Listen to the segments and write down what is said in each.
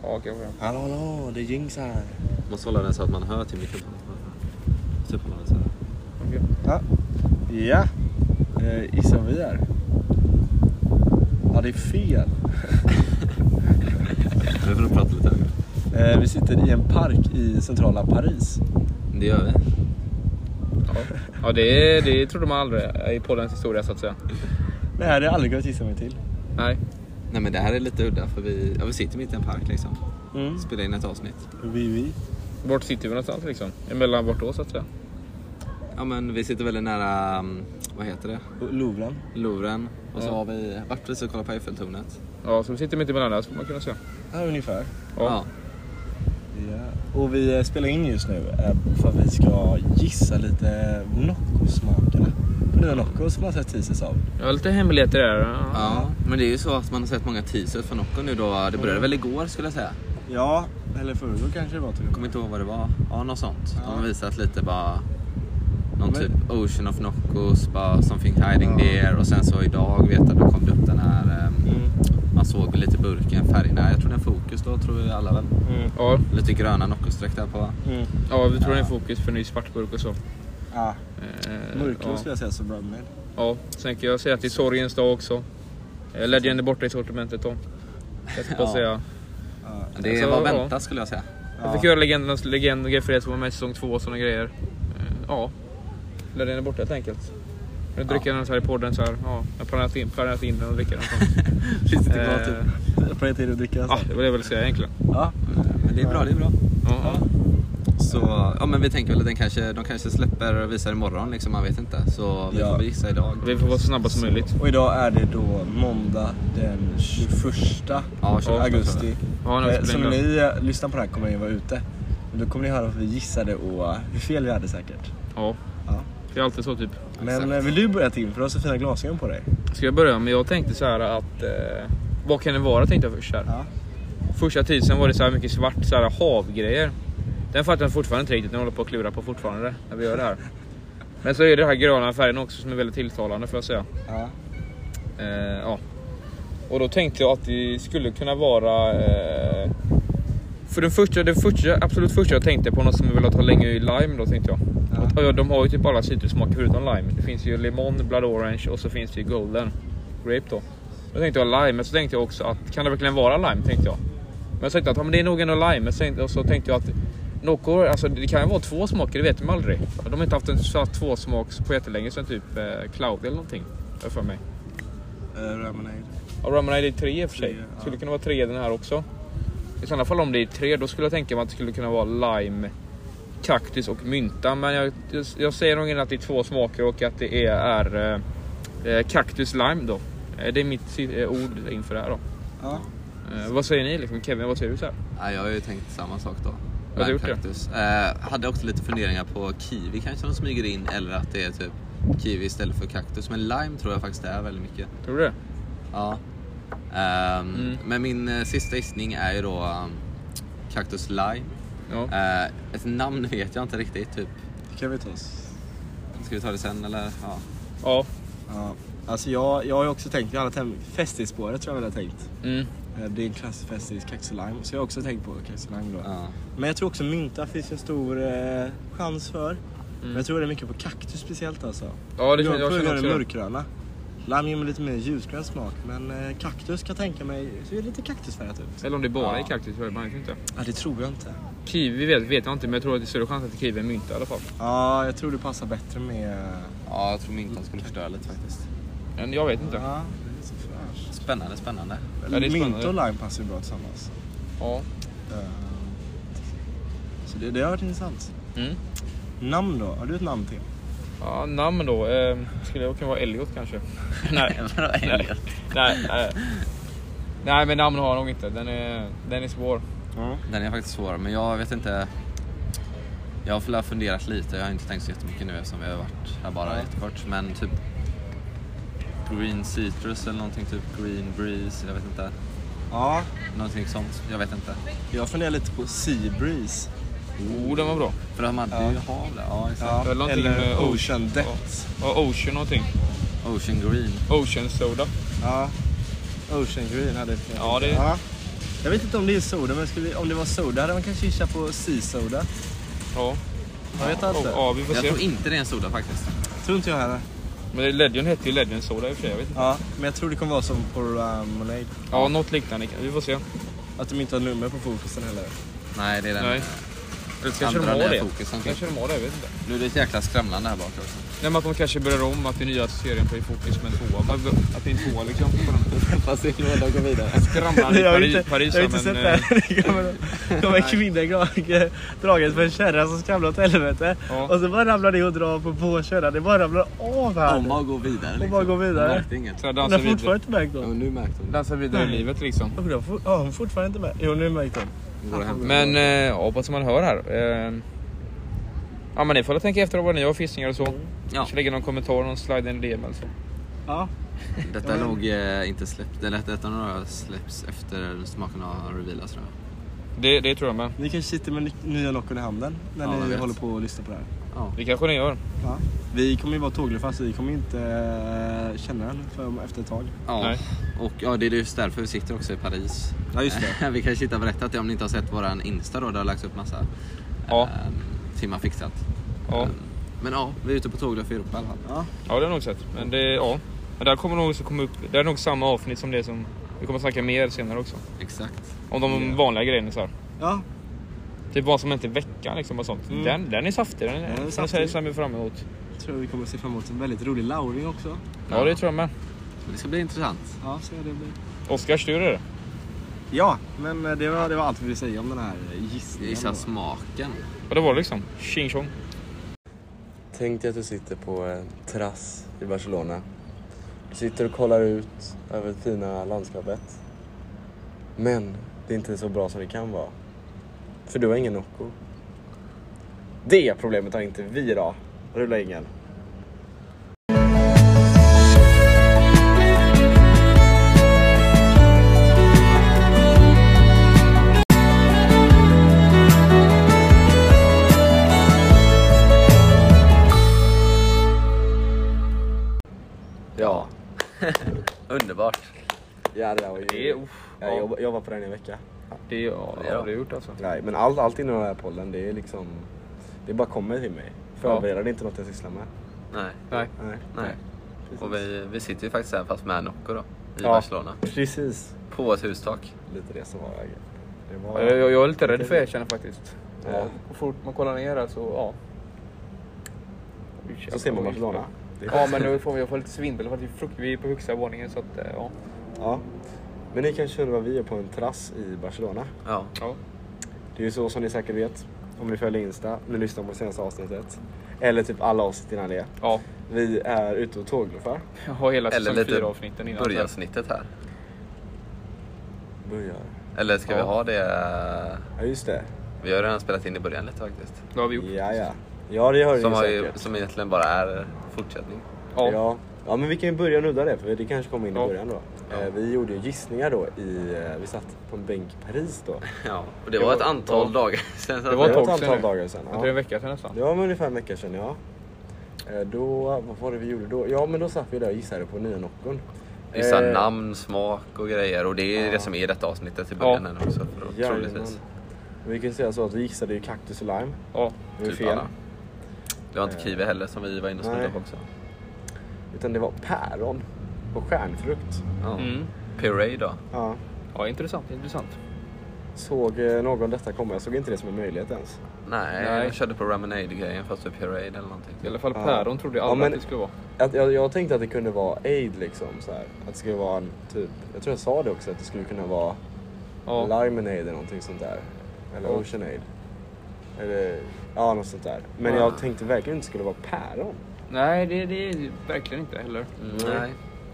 Ja, kanske. Hallå, det är Jinx här. Man måste hålla den så att man hör till mikrofonen. Typ hålla den så här. Okay. Ja. Gissa vi är. Ja, det är fel. Nu får du prata lite högre. Vi sitter i en park i centrala Paris. Det gör vi. Ja, det trodde man aldrig i poddens historia så att säga. Det här är aldrig gått gissa mig till. Nej, men det här är lite udda för vi sitter mitt i en park liksom. Spelar in ett avsnitt. Vi. Vart sitter vi någonstans liksom? Emellan vart då så att säga? Ja, men vi sitter väldigt nära, vad heter det? Louvren. Och så har vi varit precis och kollat på Eiffeltornet. Ja, så vi sitter mitt emellan där så får man kunna säga. Ja, ungefär. Ja. Och vi spelar in just nu för att vi ska gissa lite Nocco-smakerna. För det är Nocco som man har sett teasers av. Ja, lite hemligheter där. Ja, men det är ju så att man har sett många teasers för Nocco nu då. Det började väl igår skulle jag säga. Ja, eller förrgår kanske det var. Jag kommer inte ihåg vad det var. Ja, något sånt. De har visat lite bara någon typ Ocean of Noccos, bara something hiding there. Och sen så idag vet jag, då kom det upp den här man såg lite burken, färgerna. Jag tror det är fokus då, tror vi alla väl. Ja. Lite gröna Nocco-streck där på. Ja, vi tror det är fokus för ny svartburk och så. Ja, mörklå skulle jag säga så bra med. Ja, sen kan jag säga att det är sorgens dag också. Legend är borta i sortimentet då. Jag ska bara säga. Det var väntat skulle jag säga. Jag fick göra legendernas legend för det som var med i säsong 2 och sådana grejer. Ja, Legend är borta helt enkelt. Jag dricker den så här i podden så här. Ja, jag planerat in den och dricker den. Finns det inte kvar typ? Jag planerat in och dricka den. Ja, det var det jag ville säga egentligen. Ja, men det är bra, Ja. Så, ja men vi tänker väl att de kanske släpper och visar imorgon liksom, man vet inte. Så vi får väl gissa idag. Vi får vara så snabba som möjligt. Och idag är det då måndag den 21 augusti. Ja, så när ni lyssnar på det här kommer ni vara ute. Men då kommer ni höra att vi gissade och hur fel vi hade säkert. Ja. Det är alltid så typ. Men vill du börja till? För du har så fina glasögon på dig. Ska jag börja? Men jag tänkte så här att vad kan det vara tänkte jag först här. Ja. Första tiden var det så här mycket svart så här havgrejer. Den fattar jag fortfarande inte riktigt när jag håller på att klura på fortfarande när vi gör det här. Men så är det här gröna färgen också som är väldigt tilltalande för att säga. Ja. Ja. Och då tänkte jag att det skulle kunna vara för det absolut första jag tänkte på något som jag ville ta länge i lime då tänkte jag. Ja. Och de har ju typ alla citrussmaker förutom lime. Det finns ju lemon, blood orange och så finns det ju golden grape då. Då tänkte jag lime, men så tänkte jag också att kan det verkligen vara lime tänkte jag. Men jag tänkte att men det är nog ändå lime, och så tänkte jag att Nocco, alltså det kan ju vara två smaker, det vet man aldrig. De har inte haft en så två smaks på jättelänge sen typ cloud eller någonting för mig. Ramonade. Ja, Ramonade är 3 i och för sig. Skulle kunna vara 3 den här också. I sådana fall om det är 3 då skulle jag tänka mig att det skulle kunna vara lime, kaktus och mynta. Men jag säger nog att det är 2 smaker och att det är kaktus lime då. Det är mitt ord inför det här då. Ja. Vad säger ni liksom? Kevin, vad säger du så här? Ja, jag har ju tänkt samma sak då. Vad har du gjort kaktus. Hade också lite funderingar på kiwi kanske de smyger in, eller att det är typ kiwi istället för kaktus. Men lime tror jag faktiskt är väldigt mycket. Tror du det? Ja. Men min sista gissning är ju då kaktus lime. Ja. Ett namn vet jag inte riktigt typ. Det kan vi ta oss. Ska vi ta det sen eller? Ja. Alltså jag har ju också tänkt, jag hade festivspåret tror jag väl har tänkt. Det är en klassisk festis, kaktus lime. Så jag har också tänkt på kaktus lime då. Men jag tror också mynta finns en stor chans för. Men jag tror det är mycket på kaktus speciellt alltså. Ja, det jag känner jag också. Mörkgröna. Lime ger mig lite mer ljusgrön smak. Men kaktus kan tänka mig, så är det lite kaktusfärgat ut. Eller om det bara är kaktus, man vet inte. Ja, det tror jag inte. Kiwi vet jag inte, men jag tror att det är större chans att kiwi är mynta i alla fall. Ja, jag tror det passar bättre med... Ja, jag tror myntan skulle förstöra lite faktiskt. Men jag vet inte. Ja, det är så fräscht. Spännande. Ja, Mynta och lime passar ju bra tillsammans. Ja. Så det har varit intressant. Namn då? Har du ett namn till? Ja, namn då. Skulle det kunna vara Elliot kanske? Nej, men namn har jag nog inte. Den är svår. Den är faktiskt svår, men jag vet inte. Jag har funderat lite. Jag har inte tänkt så jättemycket nu eftersom vi har varit här bara jättekort. Men typ green citrus eller någonting, typ green breeze, jag vet inte. Ja. Någonting sånt, jag vet inte. Jag funderar lite på sea breeze. Den var bra. För de hade ju hav där. Ja, exakt. Eller ocean depth. Ja, ocean någonting. Ocean green. Ocean soda. Ja. Ocean green hade det. Ja, det Jag vet inte om det är soda, men om det var soda hade man kanske gissat på Sea-soda. Ja. Jag vet inte. Ja, vi får se. Jag tror inte det är en soda faktiskt. Tror inte jag heller. Men Legend heter ju Legend Soda i och för sig, jag vet inte. Ja, men jag tror det kommer vara som på Ramonade. Ja, något liknande. Vi får se. Att de inte har nummer på fokusen heller. Nej, det är den. Nej. Kanske de andra har där det. fokusen. Kanske de har det, jag vet inte. Nu är det ett jäkla skramlande här bak också. Nej, men att de kanske börjar om att det nya serien på i fokus med en tvåa. Att det är en tvåa liksom. Fast det är nog går vidare. Skramlande i Paris. Jag har inte sett det. Det kommer en kvinna draget för en kärra som skramlar åt helvete. Ja. Och så bara ramlar det och drar på kärran. Det bara ramlar av här. Hon bara går vidare. Hon bara går vidare. Märkte inget. Så Hon dansar har vidare. fortfarande inte märkt dem. Ja, nu märkte hon. Dansar vidare i livet liksom. Ja, hon har fortfarande inte märkt. Jo, nu märkt dem. Men ja, som man hör här. Ja, men ni får tänka efter vad ni har fiskningar och så. Ja. Kanske lägga någon kommentar, någon slide in DM eller så. Ja. Detta är nog inte släppt. Eller detta några släpps efter smaken har revealats, tror jag. Det tror jag med. Ni kanske sitter med nya lockor i handen när Ja, ni vet. håller på att lyssna på det här. Ja. Det kanske ni gör. Ja. Vi kommer ju vara tågluffa, så vi kommer inte känna den efter ett tag. Ja. Nej. Och ja, det är just därför vi sitter också i Paris. Ja, just det. Vi kan sitta och berätta att om ni inte har sett våran Insta då, där har lagts upp massa timmar fixat. Ja. Men ja, vi är ute på tågluff i Europa i alla fall. Ja. Ja, det har jag nog sett. Men det, ja. Men där kommer nog också komma upp. Det är nog samma avsnitt som det som vi kommer snacka mer senare också. Exakt. Om de vanliga grejerna så här. Ja. Typ vad som hänt i veckan liksom och sånt. Den är saftig. Den är saftig. Ser fram emot. Jag tror vi kommer se fram emot en väldigt rolig lauring också. Ja, det tror jag med. Det ska bli intressant. Ja, så det blir. Oskar, styr det? Ja, men det var allt vi ville säga om den här gissningen. Gissa smaken. Och det var liksom tjing tjong. Tänk dig att du sitter på en terrass i Barcelona. Du sitter och kollar ut över det fina landskapet. Men det är inte så bra som det kan vara. För du har ingen Nocco. Det problemet har inte vi då. Rulla ingen. Ja. Underbart. Ja, det var ju... Jag jobbar på den i en vecka. Det har du gjort alltså. Nej, men allt inom den här podden, det är liksom... Det bara kommer till mig. Förbereder det inte något jag sysslar med. Nej. Nej. Och vi sitter ju faktiskt här fast med Nocco då. I Barcelona. Precis. På ett hustak. Lite det som var vägen. Jag är lite rädd för jag känner faktiskt. Ja. Och fort man kollar ner här så, ja. Så ser man Barcelona. Ja, men nu får jag få lite svindel för att vi är på högsta våningen så att, ja. Ja. Men ni kanske undrar vad vi är på en terrass i Barcelona. Ja. Det är ju så som ni säkert vet. Om ni följer Insta, ni lyssnar på senaste avsnittet. Eller typ alla avsnitt innan det. Ja. Vi är ute och tågluffar. Jag har hela Eller säsong lite 4 avsnitten innan. börjarsnittet här. Börjar. Eller ska vi ha det? Ja, just det. Vi har redan spelat in i början lite faktiskt. Det har vi gjort. Ja, det har Som, ni har säkert. som egentligen bara är fortsättning. Ja, men vi kan ju börja nudda det, för det kanske kommer in i början då. Ja. Vi gjorde ju gissningar då vi satt på en bänk i Paris då. Ja, och det var ett antal dagar sedan. Det var ett tag antal sedan. dagar sedan. Jag tror en vecka sedan nästan. Det var ungefär en vecka sedan, ja. Då, vad var det vi gjorde då? Ja, men då satt vi där och gissade på nya Noccon. Vissa namn, smak och grejer. Och det är det som är detta avsnittet i början också. Troligtvis. Vi kan säga så att vi gissade ju kaktus och lime. Ja, Det var Typ fel. alla. Det var inte kiwi heller som vi var inne och snodde på också. Utan det var päron och stjärnfrukt. Ja. Mm. Puree då. Ja. Ja, intressant. Såg någon detta komma? Jag såg inte det som en möjlighet ens. Nej, jag körde på Ramonade-grejen fast typ Puree eller någonting. I alla fall päron trodde jag aldrig men- att det skulle vara. Jag tänkte att det kunde vara aid liksom så här. Att det skulle vara en typ, jag tror jag sa det också, att det skulle kunna vara limonade eller någonting sånt där. Eller oceanade. Eller något sånt där. Men jag tänkte verkligen inte skulle vara päron. Nej, det är verkligen inte heller. Nej.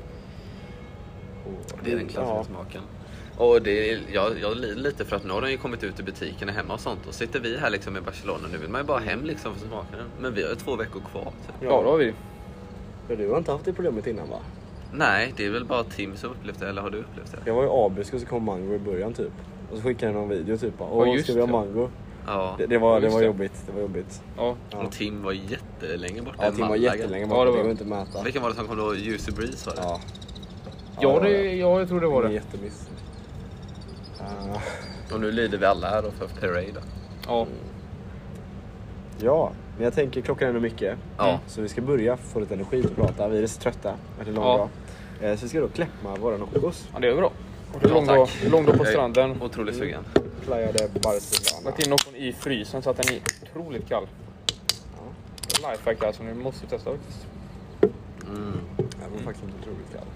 Det är den klassiska smaken. Och jag lider lite för att nu har den ju kommit ut i butikerna hemma och sånt. Och sitter vi här liksom i Barcelona, nu vill man ju bara hem liksom för smaken. Men vi har ju 2 veckor kvar. Typ. Ja, då har vi. För du har inte haft det problemet innan, va? Nej, det är väl bara Tim som upplevt det, eller har du upplevt det? Jag var i Abisk och så kom mango i början typ. Och så skickade jag någon video typ. just ska vi ha det. mango? Ja. Det var jobbigt. Det var jobbigt. Ja. Och Tim var jättelänge borta. Ja, Tim var jättelänge borta. Ja, det det var- går inte att mäta. Vilken var det som kom då? Juicy Breeze var det? Ja. Ja, jag tror det var Det är det. jättemiss. Och nu lider vi alla här då för Parade. Ja. Ja, men jag tänker klockan är nog mycket. Ja. Så vi ska börja få lite energi att prata. Vi är så trötta. Det är lång dag. Så vi ska då kläppa våra Noccos. Ja, det är bra. Lång dag på stranden. Otroligt sugen. Plajade Barcelona. Lagt in Noccon i frysen så att den är otroligt kall. Ja. Lifehack alltså, ni måste testa faktiskt. Det var faktiskt inte otroligt kall.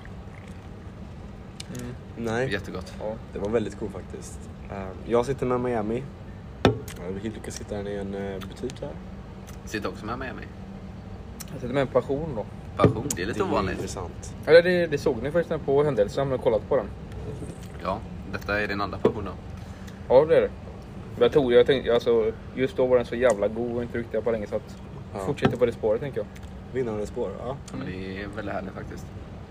Nej. Jättegott. Ja, det var väldigt cool faktiskt. Jag sitter med Miami. Vi lyckas sitta här i en butik här. Sitter också med Miami. Jag sitter med en passion då. Passion, det är lite Det är ovanligt. intressant. Eller det såg ni förresten på händelsen, men kollat på den. Ja, detta är din andra passion då. Ja, det är det. Jag tänkte, alltså, just då var den så jävla god och inte riktigt på länge så att fortsätter på det spåret tänker jag. Vinnande spår, ja. Men det är väldigt härligt faktiskt.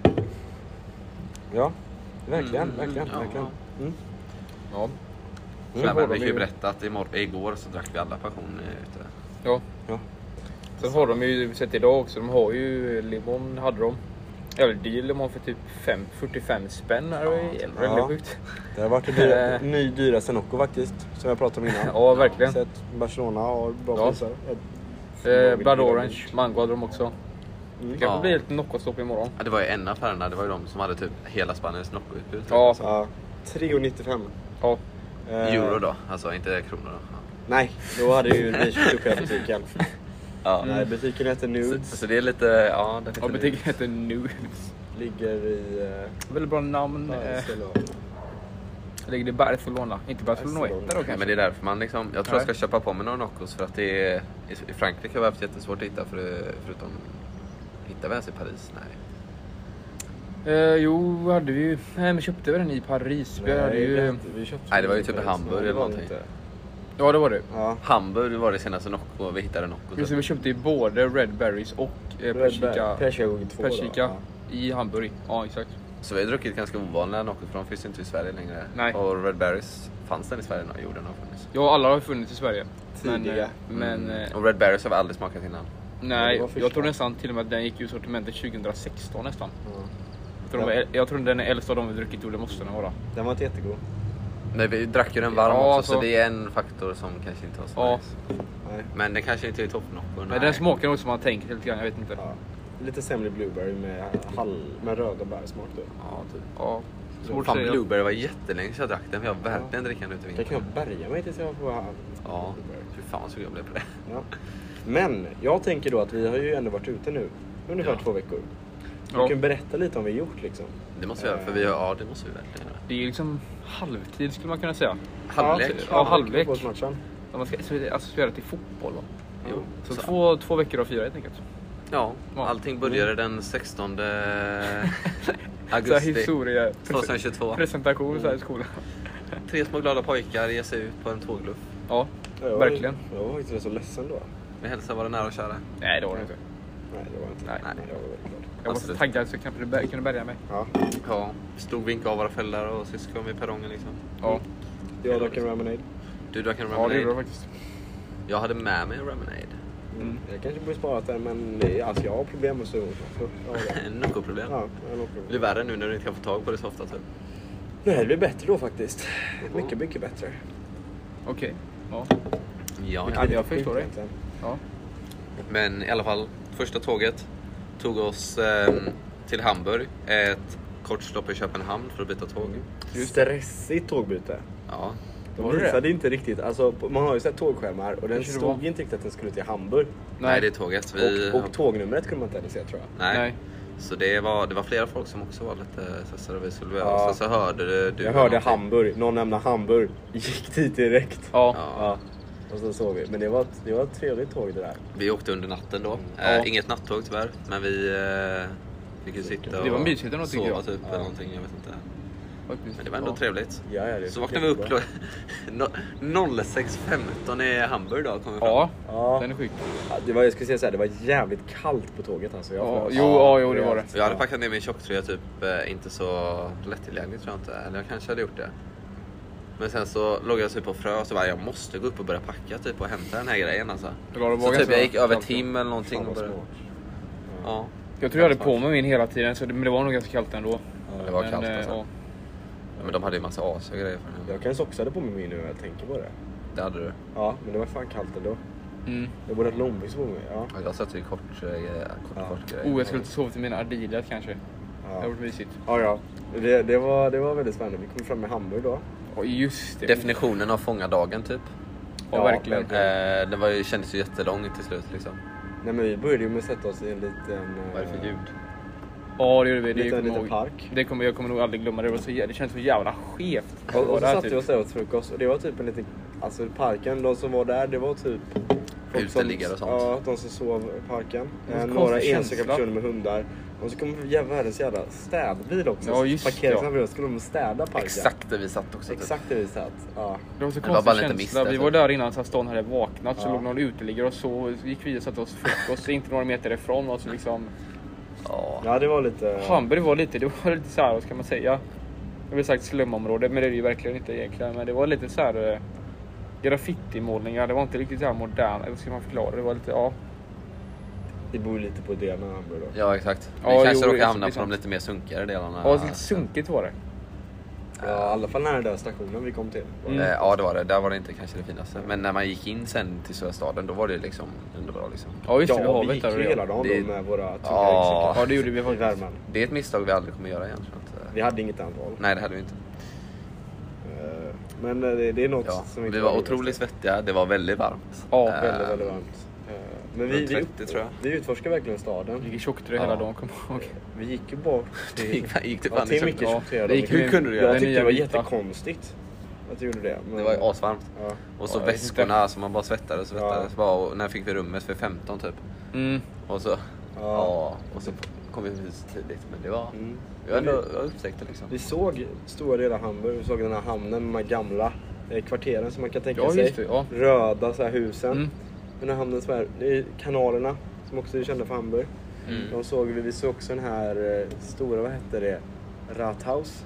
Ja, verkligen. Ja. Ja. Nej, men vi kan ju berätta att igår så drack vi alla passion ute. Ja. Sen har de ju sett idag också, de har ju limon hade de. Eller limon för typ 45 spänn här. Väldigt sjukt. Det har varit en ny dyraste Nocco faktiskt, som jag pratade om innan. Ja, verkligen. Sett Barcelona har bra priser. Blood Orange, mango hade de också. Det kanske blir ett Nocco-stopp imorgon. Ja, det var ju en affärerna, det var ju de som hade typ hela Spaniens Nocco-utbud. Ja, 3,95. Ja. Euro då, alltså inte kronor då. Ja. Nej, då hade ju vi köpt upp hela butiken. Ja. Nej, butiken heter Nudes. Så det är lite, ja, det Ja, butiken heter Nudes. Ligger i... Väldigt bra namn. Ligger i Barcelona, inte Barcelona då kanske. Men det är därför man liksom, jag tror jag ska köpa på mig några Noccos för att det är, i Frankrike har vi haft jättesvårt att hitta förutom, hittar vi ens i Paris? Nej. Jo, hade vi ju, nej men köpte vi den i Paris. Vi hade ju... Nej, det var ju typ i Hamburg eller någonting. Ja, det var det. Ja. Hamburg var det senaste Nocco, vi hittade Nocco. Just det, vi köpte ju både Red Berries och persika i Hamburg. Ja, exakt. Så vi har druckit ganska ovanliga Nocco för de finns inte i Sverige längre. Nej. Och Red Berries, fanns den i Sverige när jorden har funnits? Ja, alla har funnits i Sverige. Tidiga. Men och Red Berries har vi aldrig smakat innan. nej, jag tror nästan till och med att den gick ur sortimentet 2016 nästan. Jag tror den är äldst av de vi druckit, och det måste den vara. Den var inte jättegod. Nej, vi drack ju den varm Ja, också, alltså. så det är en faktor som kanske inte var så Ja. nice. Nej. Men det kanske inte är toppnockor. Men den smakar nog som man tänker lite grann, jag vet inte. Ja. Lite sämre blueberry med röda bärsmak då. Ja, typ. Ja. Svårt att Fan, säga. blueberry var jättelänge sedan jag drack den, för jag har verkligen drickat den ute i Det vintern. kan jag bärga mig tills jag får Ja, fy fan vad sugen jag blev på det. Ja. Men jag tänker då att vi har ju ändå varit ute nu ungefär 2 veckor. Ja. Du kan berätta lite om vad vi gjort liksom. Det måste vi göra, för vi har, det måste vi verkligen göra. Det är liksom halvtid skulle man kunna säga. Halvlek? Ja, halvlek. Fotbollsmatchen. Om man ska associera till fotboll då. Jo. Så två veckor av 4 helt enkelt. Ja, Ja. allting började den 16 Så här augusti historia. 2022. Presentation så här i skolan. 3 små glada pojkar ger sig ut på en tågluff. Ja, Jag verkligen. Jag var faktiskt så ledsen då. Vi hälsar vara nära och kära. Nej, det var det inte. Nej, det var inte. Nej. Jag var väldigt glad. Jag var så taggad så jag knappt kunde bärga mig. Ja. Ja, stod och vinkade av våra föräldrar och syskon vid perrongen liksom. Ja, Jag drack en Ramonade. Du drack en ja det Ramonade. gjorde jag faktiskt. Jag hade med mig en Ramonade. Jag kanske borde sparat den, men det är, alltså jag har problem med så. Nocco-problem. Ja, jag har nog Det problem. blir värre nu när du inte kan få tag på det så ofta typ. Nej, det blir bättre då faktiskt. Mycket, mycket bättre. Okej. Ja. Ja, Ja, jag förstår det. Ja. men i alla fall, första tåget tog oss till Hamburg. Ett kort stopp i Köpenhamn för att byta tåg. Stressigt tågbyte. Ja, De visade inte riktigt, alltså man har ju sett tågskärmar och den Kanske det stod var. inte riktigt att den skulle till Hamburg. nej det är tåget. Och tågnumret kunde man inte heller se, tror jag. Nej. Nej. Så det var flera folk som också var lite stressade vi skulle göra. Ja. Så hörde du Jag hörde någonting. Hamburg, någon nämnde Hamburg. Gick dit direkt. Ja. Ja. Och så såg vi. Men det var ett trevligt tåg det där. Vi åkte under natten då. Ja. Inget nattåg tyvärr, men vi fick ju sitta och Det var mysigt ändå, tycker sova jag. typ eller någonting, jag vet inte. Faktiskt. Men det var ändå trevligt. Ja, det Så vaknade vi upp 06.15 i Hamburg då, kom vi fram. Ja, Ja. den är sjuk. Ja, jag skulle säga så här, det var jävligt kallt på tåget alltså. Ja, frös. jo, det var det. Jag hade packat ner min tjocktröja typ inte så lättillgängligt tror jag inte. Eller jag kanske hade gjort det. Men sen så låg jag typ och frös och bara, jag måste gå upp och börja packa typ och hämta den här grejen alltså. Det var Så typ ganska jag gick över kallt. tim eller någonting Fan, och vad började. smart. Ja. Jag tror jag hade på mig min hela tiden, men det var nog ganska kallt ändå. Det var Men, kallt alltså. ja. Ja, men de hade ju massa as och grejer för den. Jag kanske också hade på mig min nu när jag tänker på det. Det hade du? Ja, men det var fan kallt ändå. Jag borde ha långbyxor på mig, ja. Jag satt ju kort grejer. Jag skulle inte sova till mina Adidas kanske. Ja. Det var mysigt. Ja. Det var väldigt spännande. Vi kom fram med Hamburg då. Just det. Definitionen av fångardagen typ. Ja, verkligen. Det kändes ju jättelång till slut liksom. Nej, men vi började ju med att sätta oss i en liten... Vad är det för ljud? Ja, det gjorde vi. En liten park. Jag kommer nog aldrig glömma det. Det känns så jävla skevt. Och så satt vi oss där åt frukost. Och det var typ en liten... Alltså parken, de som var där, det var typ... Uteliggare och sånt. Ja, de som sov i parken. Några enstaka personer med hundar. Och så kom världens jävla städbil också. Ja, just det. Ja. Skulle de städa parken. Exakt där vi satt också. Exakt där vi satt, ja. Det var så det var bara konstig känsla. Vi var där innan så stan hade vaknat. Så låg någon uteliggare och så gick vi och satte oss frukost. Inte några meter ifrån. Och så liksom... Ja, det var lite... Hamburg var lite så här, vad ska man säga? Jag vill sagt slumområde, men det är ju verkligen inte egentligen. Men det var lite så här... graffiti-målningar. Det var inte riktigt så här modern. Eller ska man förklara? Det var lite, ja. Det bor lite på delarna av Hamburg då. Ja, exakt. Vi kanske råkar hamna på de lite mer sunkigare delarna. Ja, lite sunkigt var det. Ja, i alla fall när den där stationen vi kom till. Ja, det var det. Där var det inte kanske det finaste. Men när man gick in sen till södra staden, då var det liksom underbra liksom. Ja, just det. Ja, vi gick ju hela dagen det... med våra tunga Ja, det gjorde vi faktiskt. Värmen. Det är ett misstag vi aldrig kommer göra igen. Vi hade inget annat val. Nej, det hade vi inte. Men det är något som inte vi var otroligt svettiga. Det var väldigt varmt. Ja, väldigt, väldigt varmt. Men vi 30, tror jag. Vi utforskade verkligen staden. Vi gick i tjocktröja hela dagen, kom ihåg. Vi gick ju bort gick till till mycket tjocktröja. Hur kunde du göra det? Jag det? tyckte det var jättekonstigt att du gjorde det. Men... Det var ju asvarmt. Ja. Och så väskorna som man bara svettades. Och när fick vi rummet för 15 typ. Och så och så kom vi hus tidigt. Men det var... Vi var ändå upptäckte liksom. Vi såg stora delar av Hamburg. Vi såg den här hamnen med de här gamla kvarteren som man kan tänka sig. Just det, ja. Röda så här husen. Den här hamnen som är, det är kanalerna som också är kända för Hamburg. De såg vi såg också den här stora, vad hette det? Rathaus.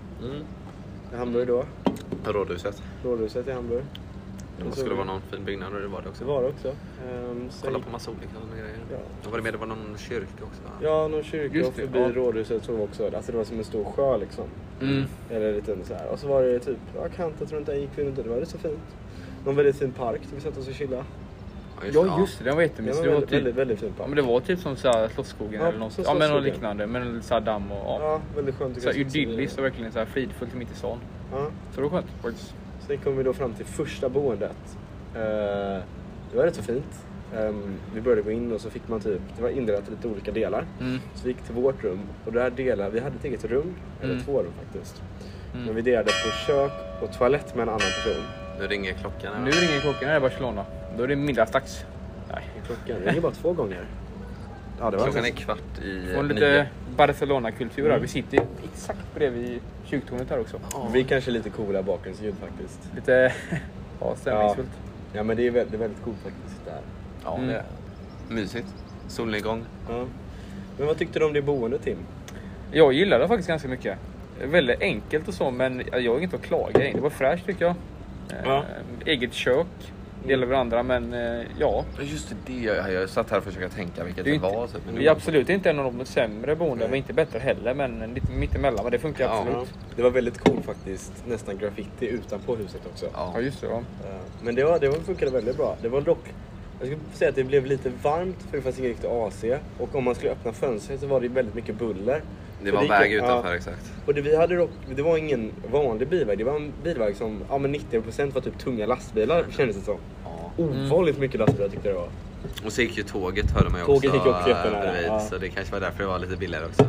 I Hamburg då. Rådhuset i Hamburg. Det skulle vara någon fin byggnad och det var det också. Det var det också. Kolla på massa olika grejer. Ja. Då var det var någon kyrka också, va? Ja, någon kyrka och förbi rådhuset såg vi också. Alltså det var som en stor sjö liksom. Eller lite så här. Och så var det typ, kanten tror inte jag gick vi runt. Det var så fint. Någon väldigt fin park där vi satt oss och chilla. Ja, just det. Den var jättemysig. Det var väldigt, väldigt fin park. Ja, men det var typ som så här Slottsskogen eller något. Ja, men något liknande. Men så här damm och... Ja, väldigt skönt. Så här idylliskt och verkligen så här fridfullt mitt i stan. Ja. Så det var skönt faktiskt. Sen kom vi då fram till första boendet. Det var rätt så fint. Vi började gå in och så fick man typ, det var indelat i lite olika delar. Så vi gick till vårt rum och där delade, vi hade ett eget rum, eller 2 rum faktiskt. Men vi delade på kök och toalett med en annan person. Nu ringer klockan. Nu ringer klockan här i Barcelona. Då är det middagsdags. Nej, klockan ringer bara 2 gånger. Ja, det var klockan är 8:15. Får lite Barcelona-kultur här. Vi sitter exakt bredvid kyrktornet här också. Vi är kanske lite coola bakgrundsljud faktiskt. Lite stämningsfullt. Ja, men det är väldigt coolt faktiskt där. Ja, det är mysigt. Solnedgång. Ja. Men vad tyckte du om det boendet, Tim? Jag gillade det faktiskt ganska mycket. Väldigt enkelt och så, men jag har inget att klaga. Det var fräscht tycker jag. Eget kök. Delar varandra, men ja. Just det, jag satt här och försökte tänka vilket det var. Typ. Vi är absolut inte en av de sämre boende. Det var inte bättre heller, men lite mittemellan. Men det funkar absolut. Det var väldigt cool faktiskt. Nästan graffiti utanpå huset också. Ja, just det. Ja. Men det funkade väldigt bra. Det var dock... Jag skulle säga att det blev lite varmt för det fanns ingen riktigt AC. Och om man skulle öppna fönstret så var det väldigt mycket buller. Det var väg utanför, exakt. Och det var ingen vanlig bilväg. Det var en bilväg som 90% var typ tunga lastbilar, kändes det som. Ovanligt mycket lastbilar tyckte jag det var. Och så gick ju tåget, hörde man ju tåget också. Tåget gick också bredvid, så det kanske var därför det var lite billigare också.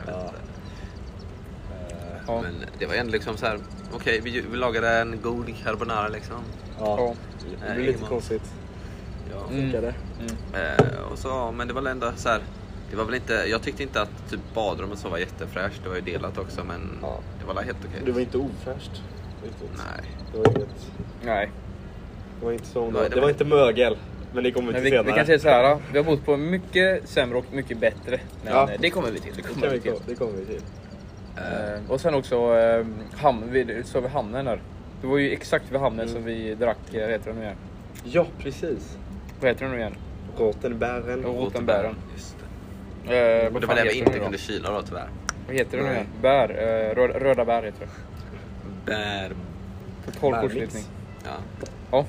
Men det var ändå liksom så här. Okej, vi lagade en god carbonara liksom. Ja, det blev lite konstigt. Funkade. Och så, men det var ändå så här. Det var väl inte, jag tyckte inte att typ badrummet så var jättefräscht. Det var ju delat också, men det var helt okej. Det var inte ofräscht. Nej. Det var inget. Nej. Det var inte så. Det var inte mögel. Men det kommer till senare. Vi kan säga så här. Vi har bott på mycket sämre och mycket bättre. Men det kommer vi till. Det kommer vi till. Och sen också så vid hamnen där. Det var ju exakt vid hamnen som vi drack, heter det nu igen? Ja, precis. Vad heter det nu igen? Rotenbären. Just det. Det var det vi inte kunde kyla då tyvärr. Vad heter det nu igen? Bär. Röda bär heter det. Total kortslutning. Ja.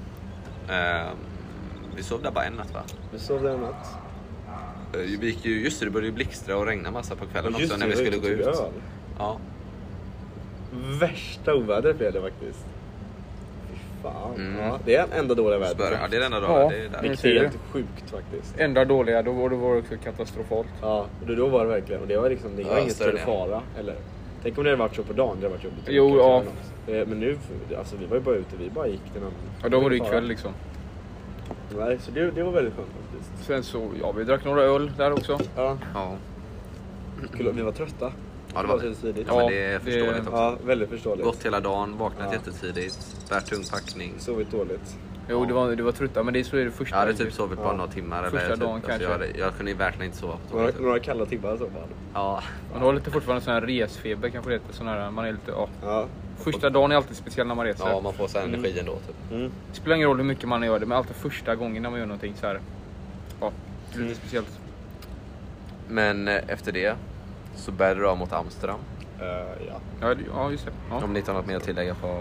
Vi sov där bara en natt, va? Vi sov där en natt. Vi gick ju, just det, det började ju blixtra och regna massa på kvällen också när vi skulle gå ut. Ja. Värsta ovädret blev det faktiskt. Fy fan. Ja, det är en enda dåliga väder. Ja, det är den enda dagen. Det är helt sjukt faktiskt. Enda dåliga, då var det också katastrofalt. Ja, då var det verkligen. Och det var liksom, det var ingen större fara. Eller, tänk om det hade varit så på dagen, det hade varit jobbigt. Jo, ja. Men nu, alltså vi var ju bara ute, vi bara gick till någon. Ja, då var det ikväll liksom. Nej, så det var väldigt skönt faktiskt. Sen så, ja, vi drack några öl där också. Ja. Vi var trötta. Ja, det var det. Ja, men det är förståeligt också. Ja, väldigt förståeligt. Gått hela dagen, vaknat jättetidigt, bärt tung packning. Sovit dåligt. Jo, det var trötta, men det är så är det första. Jag hade typ sovit bara några timmar. Första eller dagen typ, kanske. Alltså, jag kunde ju verkligen inte sova. Några kalla timmar så bara. Ja. Man har lite fortfarande sån här resfeber kanske det sån här, man är lite, ja. Första dagen är alltid speciell när man reser. Ja, man får så här energi ändå typ. Det spelar ingen roll hur mycket man gör det, men alltid första gången när man gör någonting så här. Ja, det är lite speciellt. Men efter det så bärde du av mot Amsterdam. Ja, just det. Ja. Om ni inte har något mer att tillägga på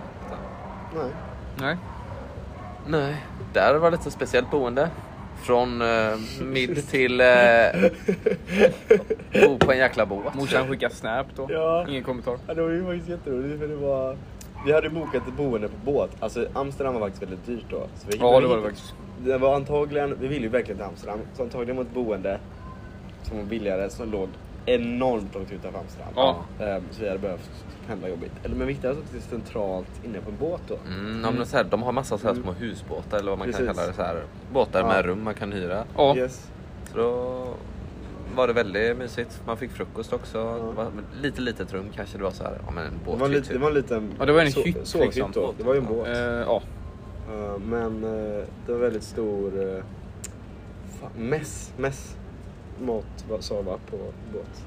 Nej. Där var det lite speciellt boende. Från mid till bo på en jäkla båt. Morsan skickade snap då. Ja. Ingen kommentar. Ja, det var ju faktiskt jätteroligt för vi hade bokat ett boende på båt. Alltså Amsterdam var faktiskt väldigt dyrt då. Så det var det faktiskt. Det var antagligen, vi ville ju verkligen till Amsterdam. Så antagligen mot ett boende som var billigare som låg enormt långt utanför Amsterdam. Ja. Så vi hade behövt pendla jobbigt. Eller men viktigare så att det är centralt inne på en båt då. Men så här, de har massa så här små husbåtar eller vad man kan kalla det, så här båtar med rum man kan hyra. Ja. Yes. Så då var det väldigt mysigt. Man fick frukost också. Det var lite litet rum kanske, det var så här, en båthytt. Det var en liten det var en hytt liksom. Då. Det var ju en båt. Ja. Men det var väldigt stor mäss mat sa va på båt.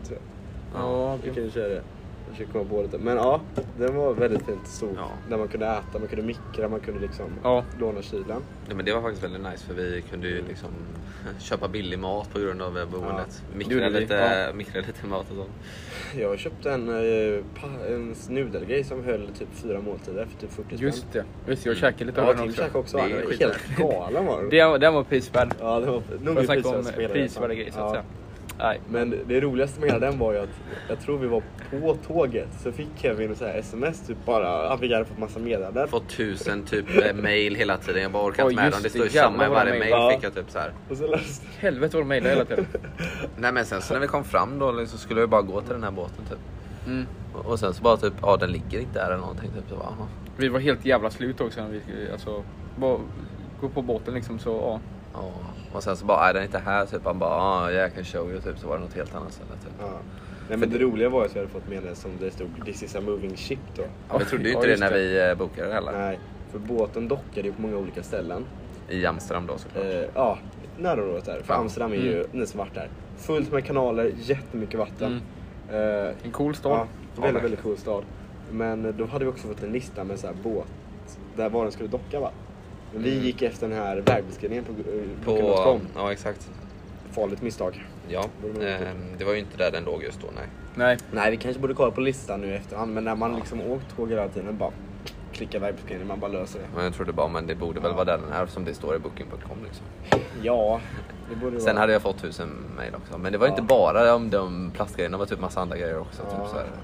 Ja, vi kan ju köra det. Jag försöker komma på det. Men ja, den var väldigt fint stor. Ja. Där man kunde äta, man kunde mikra, man kunde liksom låna kylen. Ja, men det var faktiskt väldigt nice för vi kunde ju liksom köpa billig mat på grund av boendet. Mikra lite mat och sånt. Jag köpte en nudelgrej som höll typ 4 måltider för typ 40 spänn. Just det, jag käkade lite av den också. Det är helt galen var det. Den var prisvärd. Ja, det var nog prisvärda grejer så att säga. Nej. Men det roligaste med den var ju att jag tror vi var på tåget så fick Kevin så här sms typ bara, han fick fått massa meddelanden. Fått 1000 typ mail hela tiden. Jag bara orkar inte med dem. Det står ju samma i varje mail fick jag typ så här. Och så helvete vad de mejlade hela tiden. Nej, men sen så när vi kom fram då så skulle vi bara gå till den här båten typ. Och sen så bara typ, den ligger inte där eller någonting typ så bara. Vi var helt jävla slut också när vi alltså bara gå på båten liksom så Ja, och sen så bara, den är inte här typ. Han bara, jag kan show you typ. Så var det något helt annat ställe typ. Ja. Nej, men det roliga var att jag hade fått med det som det stod This is a moving ship då. Ja, jag trodde ju inte det när vi bokade det heller. Nej, för båten dockade ju på många olika ställen. I Amsterdam då såklart. Ja, närområdet där. För Amsterdam är ju, ni som varit där, fullt med kanaler, jättemycket vatten. En cool stad. Ja, väldigt, väldigt cool stad. Men då hade vi också fått en lista med så här båt där var den skulle docka va. Men vi gick efter den här vägbeskrivningen på ja, exakt. Farligt misstag. Ja, det var ju inte där den låg just då, Nej, vi kanske borde kolla på listan nu i efterhand. Men när man liksom åkt tåg hela tiden, bara klicka vägbeskrivningen, man bara löser det. Men jag trodde bara, men det borde väl vara där den är som det står i booking.com liksom. Ja, det borde Sen hade jag fått 1000 mejl också. Men det var inte bara om de plastgrejerna, det var typ massa andra grejer också. Ja, typ så här.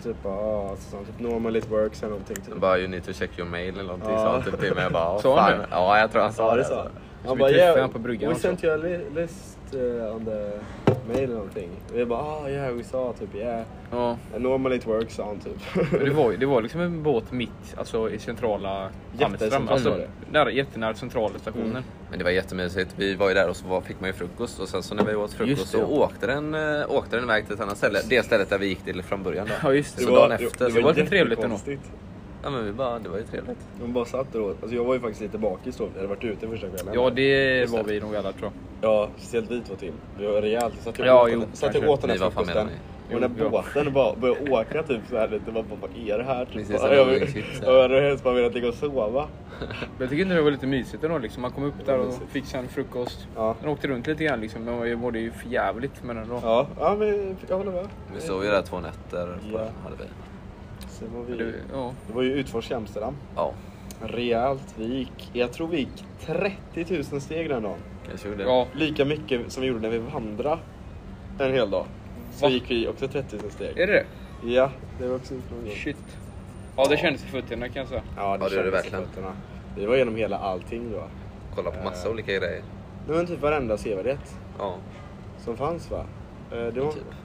Typ normal it works eller någonting. Typ. Bara you need to check your mail eller någonting. Så typ det med bara, fan. Ja, jag tror han sa det. Så. Han bara, yeah, på bryggan we sent you a list on the mail eller någonting. Vi bara, yeah, we saw typ, yeah. Normal it works, sa han typ. det var liksom en båt mitt, alltså i centrala Amsterdam. Alltså, jättenära centrala stationen. Men det var jättemysigt. Vi var ju där och så fick man ju frukost. Och sen så när vi åt frukost så åkte den iväg till ett annat ställe. Det stället där vi gick till från början då. Ja, just det. Så dagen efter. Det var lite trevligt ändå. Ja, men det var ju trevligt. De bara satt där åt. Alltså jag var ju faktiskt lite bakis då. Jag hade varit ute första kvällen. Ja, det var vi nog alla tror jag. Ja, speciellt vi två till. Vi var rejält. Satt jag åt den här frukosten. Och när båten bara började åka typ så här lite. Vad är det här? Typ. Jag hade helst bara velat ligga och sova. Jag tycker inte det var lite mysigt ändå liksom. Man kom upp där och fick sen frukost. Den åkte runt lite grann liksom. Men jag mådde ju för jävligt med den då. Ja, men jag håller med. Vi sov ju där 2 nätter. Hade vi. Sen var vi, det var ju Utforsk Amsterdam. Ja. Rejält. Jag tror vi gick 30 000 steg den dagen. Kanske gjorde det. Ja. Lika mycket som vi gjorde när vi vandrade en hel dag. Så gick vi också 30 000 steg. Är det? Ja, det var också en Shit. Ja, det kändes i fötterna kan jag säga. Ja, det kändes verkligen. I fötterna. Vi var igenom hela allting då. Kolla på massa olika grejer. Det var typ varenda sevärdhet. Ja. Som fanns va? Det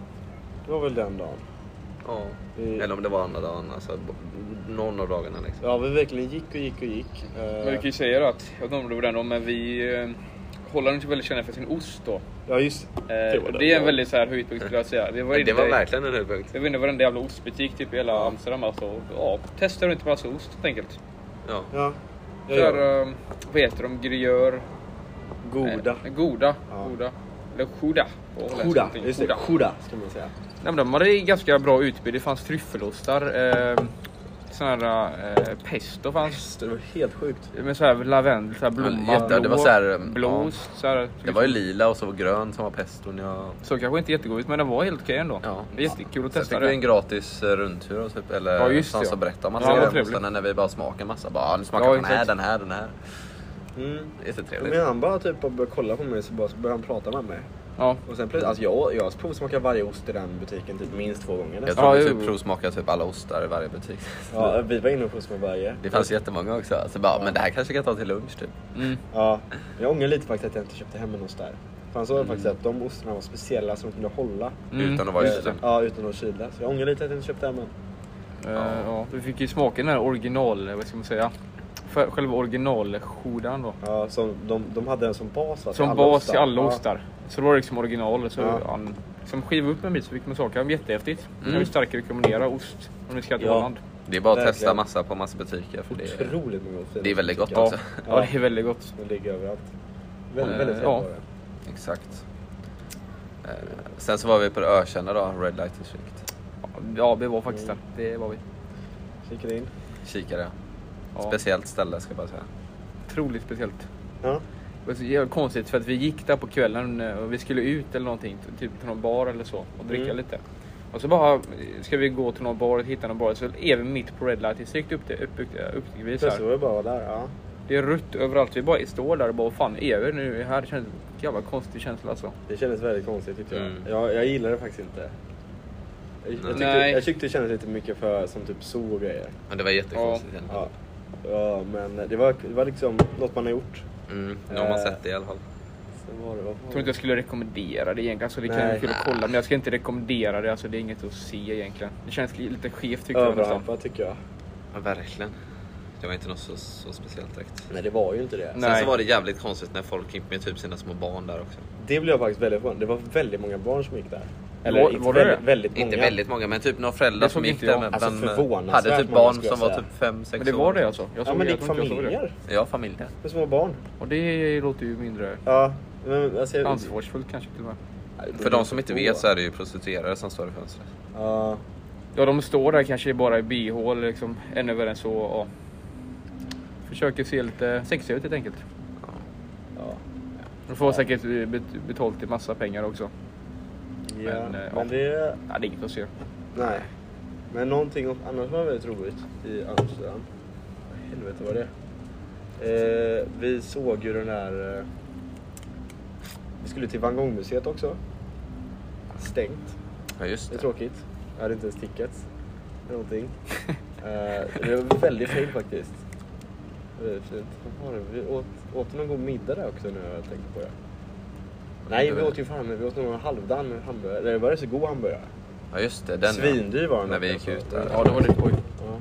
var väl den dagen. Ja. Eller om det var andra dagen. Alltså någon av dagarna liksom. Ja, vi verkligen gick. Men vi kan ju säga att, jag vet inte om det var den då, men vi... Holland är inte väldigt kända för sin ost då. Ja, just det är en väldigt så här höjdpunkt skulle jag säga. Det var verkligen en höjdpunkt. Jag vet inte vad den jävla ostbutik typ i hela Amsterdam. Alltså, testar du inte bara ost helt enkelt. Ja. Så här, vad heter de? Gruyère. Goda. Goda. Eller Goda. Just det, Goda ska man säga. Nej, men de hade ganska bra utbud. Det fanns tryffelostar. Sån här pesto fanns. Det var helt sjukt. Med så här lavendel, så här blomma, det var så här blås, så här, det var ju lila och så var grön som var peston. Så kanske inte jättegod ut, men det var helt okej ändå. Ja. Det är jättekul att testa det. Sen fick vi en gratis rundtur och typ, eller sånt som berättade massa grejer när vi bara smakade massa. Bara, nu smakar den här. Det är jättetrevligt. Men han bara typ började kolla på mig så började han prata med mig. Ja. Och sen plötsligt, alltså jag provsmakar varje ost i den butiken typ minst 2 gånger. Jag tror vi typ provsmakar typ alla ostar i varje butik. Ja, vi var inne och provsmakade varje. Det fanns jättemånga också. Så bara, men det här kanske kan ta till lunch typ. Ja, jag ångrar lite faktiskt att jag inte köpte hem en ost där. För han sa faktiskt att de ostarna var speciella som de kunde hålla. Utan att vara kyla. Ja, utan att vara kyla. Så jag ångrar lite att jag inte köpte hem en. Ja, vi fick ju smaka den här original, vad ska man säga? Själva originalskodan då. Ja, som de hade den som bas va? Som bas i alla ostar. Så det var liksom original. Så han som skiva upp en bit så fick man smaka. Jättehäftigt. Jag vill starkt rekommendera ost om ni ska till Holland. Det är bara att testa massa på massa butiker. För otroligt mycket. Det är väldigt gott också. Ja, det är väldigt gott. Det ligger överallt. Väldigt bra. Exakt. Sen så var vi på det ökända då, Red Light District. Ja, det var faktiskt det var vi. Kikade in. Kikade, ja. Speciellt ställe ska jag bara säga. Otroligt speciellt. Ja. Det var konstigt för att vi gick där på kvällen och vi skulle ut eller någonting, typ till någon bar eller så och dricka lite. Och så bara ska vi gå till någon bar och hitta någon bar, så är vi mitt på Red Light District uppbyggvis här. Så var det bara där, ja. Det är rött överallt, vi bara står där och bara fan är vi nu här? Det känns jävla konstig känsla alltså. Det kändes väldigt konstigt tyckte jag. Jag gillar det faktiskt inte. Jag tyckte det kändes lite mycket för som typ zoo och grejer. Men det var jättekonstigt. Ja, men det var liksom något man har gjort. Nu har man sett det i alla fall. Jag tror inte jag skulle rekommendera det egentligen. Alltså det kan jag kul att kolla, men jag ska inte rekommendera det. Alltså det är inget att se egentligen. Det känns lite skevt tycker jag nästan. Tycker jag. Ja, verkligen. Det var inte något så speciellt direkt. Nej, det var ju inte det. Sen så var det jävligt konstigt när folk gick med typ sina små barn där också. Det blev jag faktiskt väldigt förvånad. Det var väldigt många barn som gick där. Eller väldigt många. Inte väldigt många, men typ några föräldrar som gick där med hade typ barn som var typ 5-6 år. Men det var det alltså? Men det gick familjer. Ja, familjer. Med små barn. Och det låter ju mindre ansvarsfullt kanske till och med. För de som inte vet så är det ju prostituerade som står i fönstret. Ja, de står där kanske bara i BH liksom, ännu värre än så och försöker se lite sexiga ut helt enkelt. De får säkert betalt i massa pengar också. Men det är inget att se. Nej. Men någonting annars var väldigt roligt i Amsterdam. Helvete vad det. Vi såg ju den där... vi skulle till Van Gogh-museet också. Stängt. Ja, just det. Det är tråkigt. Jag hade inte ens tickets. Någonting. Det var väldigt fint faktiskt. Väldigt fint. Vi åt någon god middag där också nu jag tänkte på det. Nej, vi åt ju fan, vi åt någon halvdan hamburgare. Det var så god hamburgare. Ja, just det. Den svindyr var den. När vi gick ut där. Ja, det var lite oj.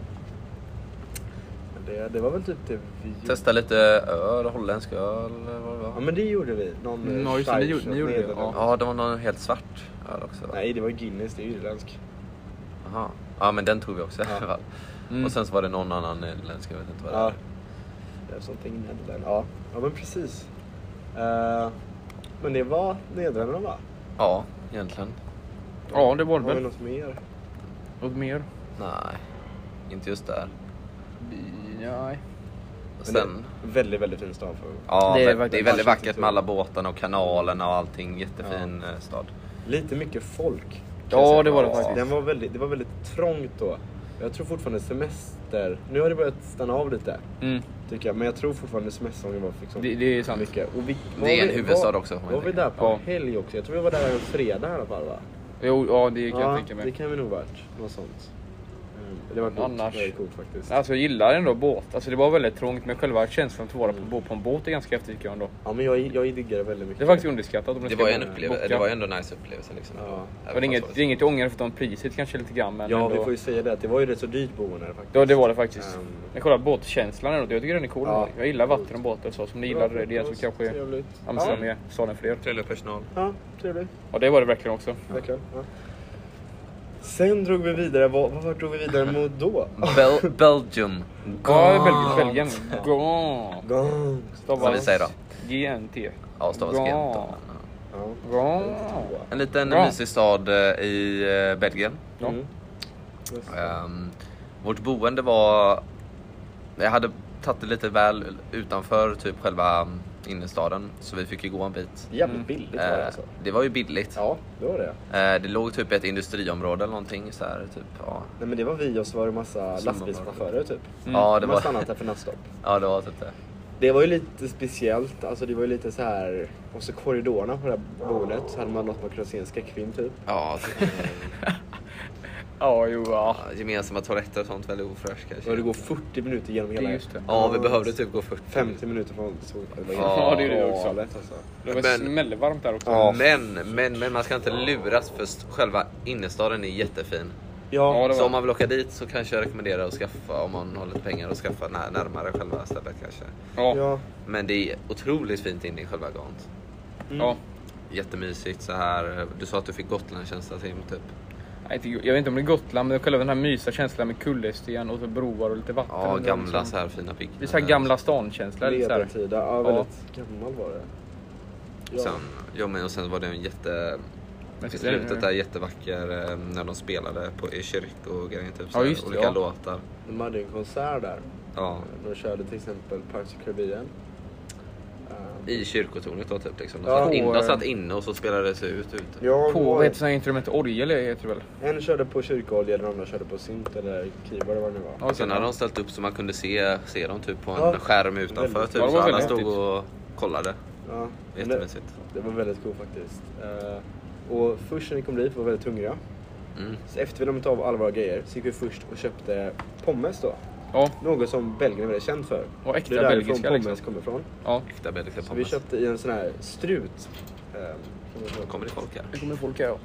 Men det var väl typ det vi... Testa lite öl, holländsk öl eller vad det var. Ja, men det gjorde vi. Ni gjorde det. Ja, det var någon helt svart öl också. Nej, det var Guinness, det är irländsk. Aha. Ja, men den tog vi också i alla fall. Och sen så var det någon annan nederländsk, jag vet inte vad det är. Det är sånting Nederländerna. Ja, men precis. Men det var Nederländerna va? Ja, egentligen. Ja, det var det väl. Har vi något mer? Något mer? Nej, inte just där. Nej. Sen... Väldigt, väldigt fin stad. Ja, det är väldigt vackert med alla båtarna och kanalerna och allting. Jättefin stad. Lite mycket folk. Ja, det var det faktiskt. Det var väldigt trångt då. Jag tror fortfarande semester. Nu har det börjat stanna av lite. Tycker jag. Men jag tror fortfarande semestersäsongen var liksom det är sant. mycket. Och det är en huvudstad också. Var vi där på helg också? Jag tror vi var där en fredag i alla fall, va? Jo, ja, det kan jag tänka mig. Det kan vi nog varit. Något sånt. Det var coolt faktiskt. Alltså jag gillar ändå båt. Alltså det var väldigt trångt, men själva känslan att vara på en båt är ganska häftigt tycker jag ändå. Ja, men jag diggar det väldigt mycket. Det är faktiskt underskattat. Det var en upplevelse. Det var ändå en nice upplevelse liksom. Ja. Det är inget ångare för priset kanske lite grann, men ja, ändå... vi får ju säga det. Det var ju rätt så dyrt boende faktiskt. Ja, det var det faktiskt. Men kolla båtkänslan ändå. Jag tycker den är cool. Ja. Jag gillar vatten och båtar så. Som ni gillade det så kanske Amsterdam är staden fler. Trevlig personal. Ja, trevligt. Ja, det var det verkligen också. Verkligen. Ja. Sen drog vi vidare. Vad drog vi vidare mot då? Belgium. Ja, Belgien. Gant. Vad vi säger då? GNT. Ja, stavas Gent. En liten Bra. mysig stad i Belgien. Vårt boende var... Jag hade tagit det lite väl utanför typ själva innerstaden, så vi fick ju gå en bit. Jävligt billigt var det alltså. Det var ju billigt. Ja, det var det. Det låg typ ett industriområde eller någonting så här, typ. Ja. Nej, men det var vi och så var det massa lastbilschaufförer typ. Ja, det var stannat där för nattstopp. Ja, det var typ det. Det var ju lite speciellt, alltså det var ju lite så här, och så korridorerna på det här boendet så hade man något man kunde se en skräckfilm typ. Ja, Ja. Gemensamma toaletter och sånt, väldigt ofräscht kanske. Och det går 40 minuter genom hela. Just det. Ja, vi behövde typ gå 50 minuter från solskärmen. Ja, det är det också. Alltså. Det var smällvarmt där också. Ja. Men man ska inte luras, för själva innerstaden är jättefin. Ja, så om man vill åka dit så kanske jag rekommenderar att skaffa, om man har lite pengar, och skaffa närmare själva stället kanske. Ja. Men det är otroligt fint in i själva Gant. Ja. Jättemysigt så här. Du sa att du fick Gotland-känsla till typ. Jag vet inte om det är Gotland, men själva den här mysa känslan med kullersten och så broar och lite vatten. Ja, gamla så här fina byggnader. Det är så här gamla stan-känsla. Medeltida, ja, väldigt gammal var det. Ja. Och sen var det en slutet där jättevacker när de spelade i kyrk och grejer typ så här, olika låtar. De hade en konsert där. Ja. De körde till exempel Pirates of Caribbean. I kyrkotornet då typ liksom. De satt inne och så spelade det sig ut. Ja, på vad heter det instrument? Orgel heter det väl? En körde på kyrkorgel, den andra körde på synt eller keyboard eller vad det var. Och sen hade de ställt upp så man kunde se dem typ på en skärm utanför typ, så alla stod och kollade. Ja, jättemysigt. Det var väldigt coolt faktiskt. Och först när vi kom dit var vi väldigt hungriga. Så efter vi lämnat av alla våra grejer så gick vi först och köpte pommes då. Ja. Något som Belgien är väldigt känd för. Och äkta det är belgiska pommes liksom. kommer ifrån. Ja. Äkta belgiska pommes. Så vi köpte i en sån här strut. Kommer det folk här? Det kommer folk här, ja.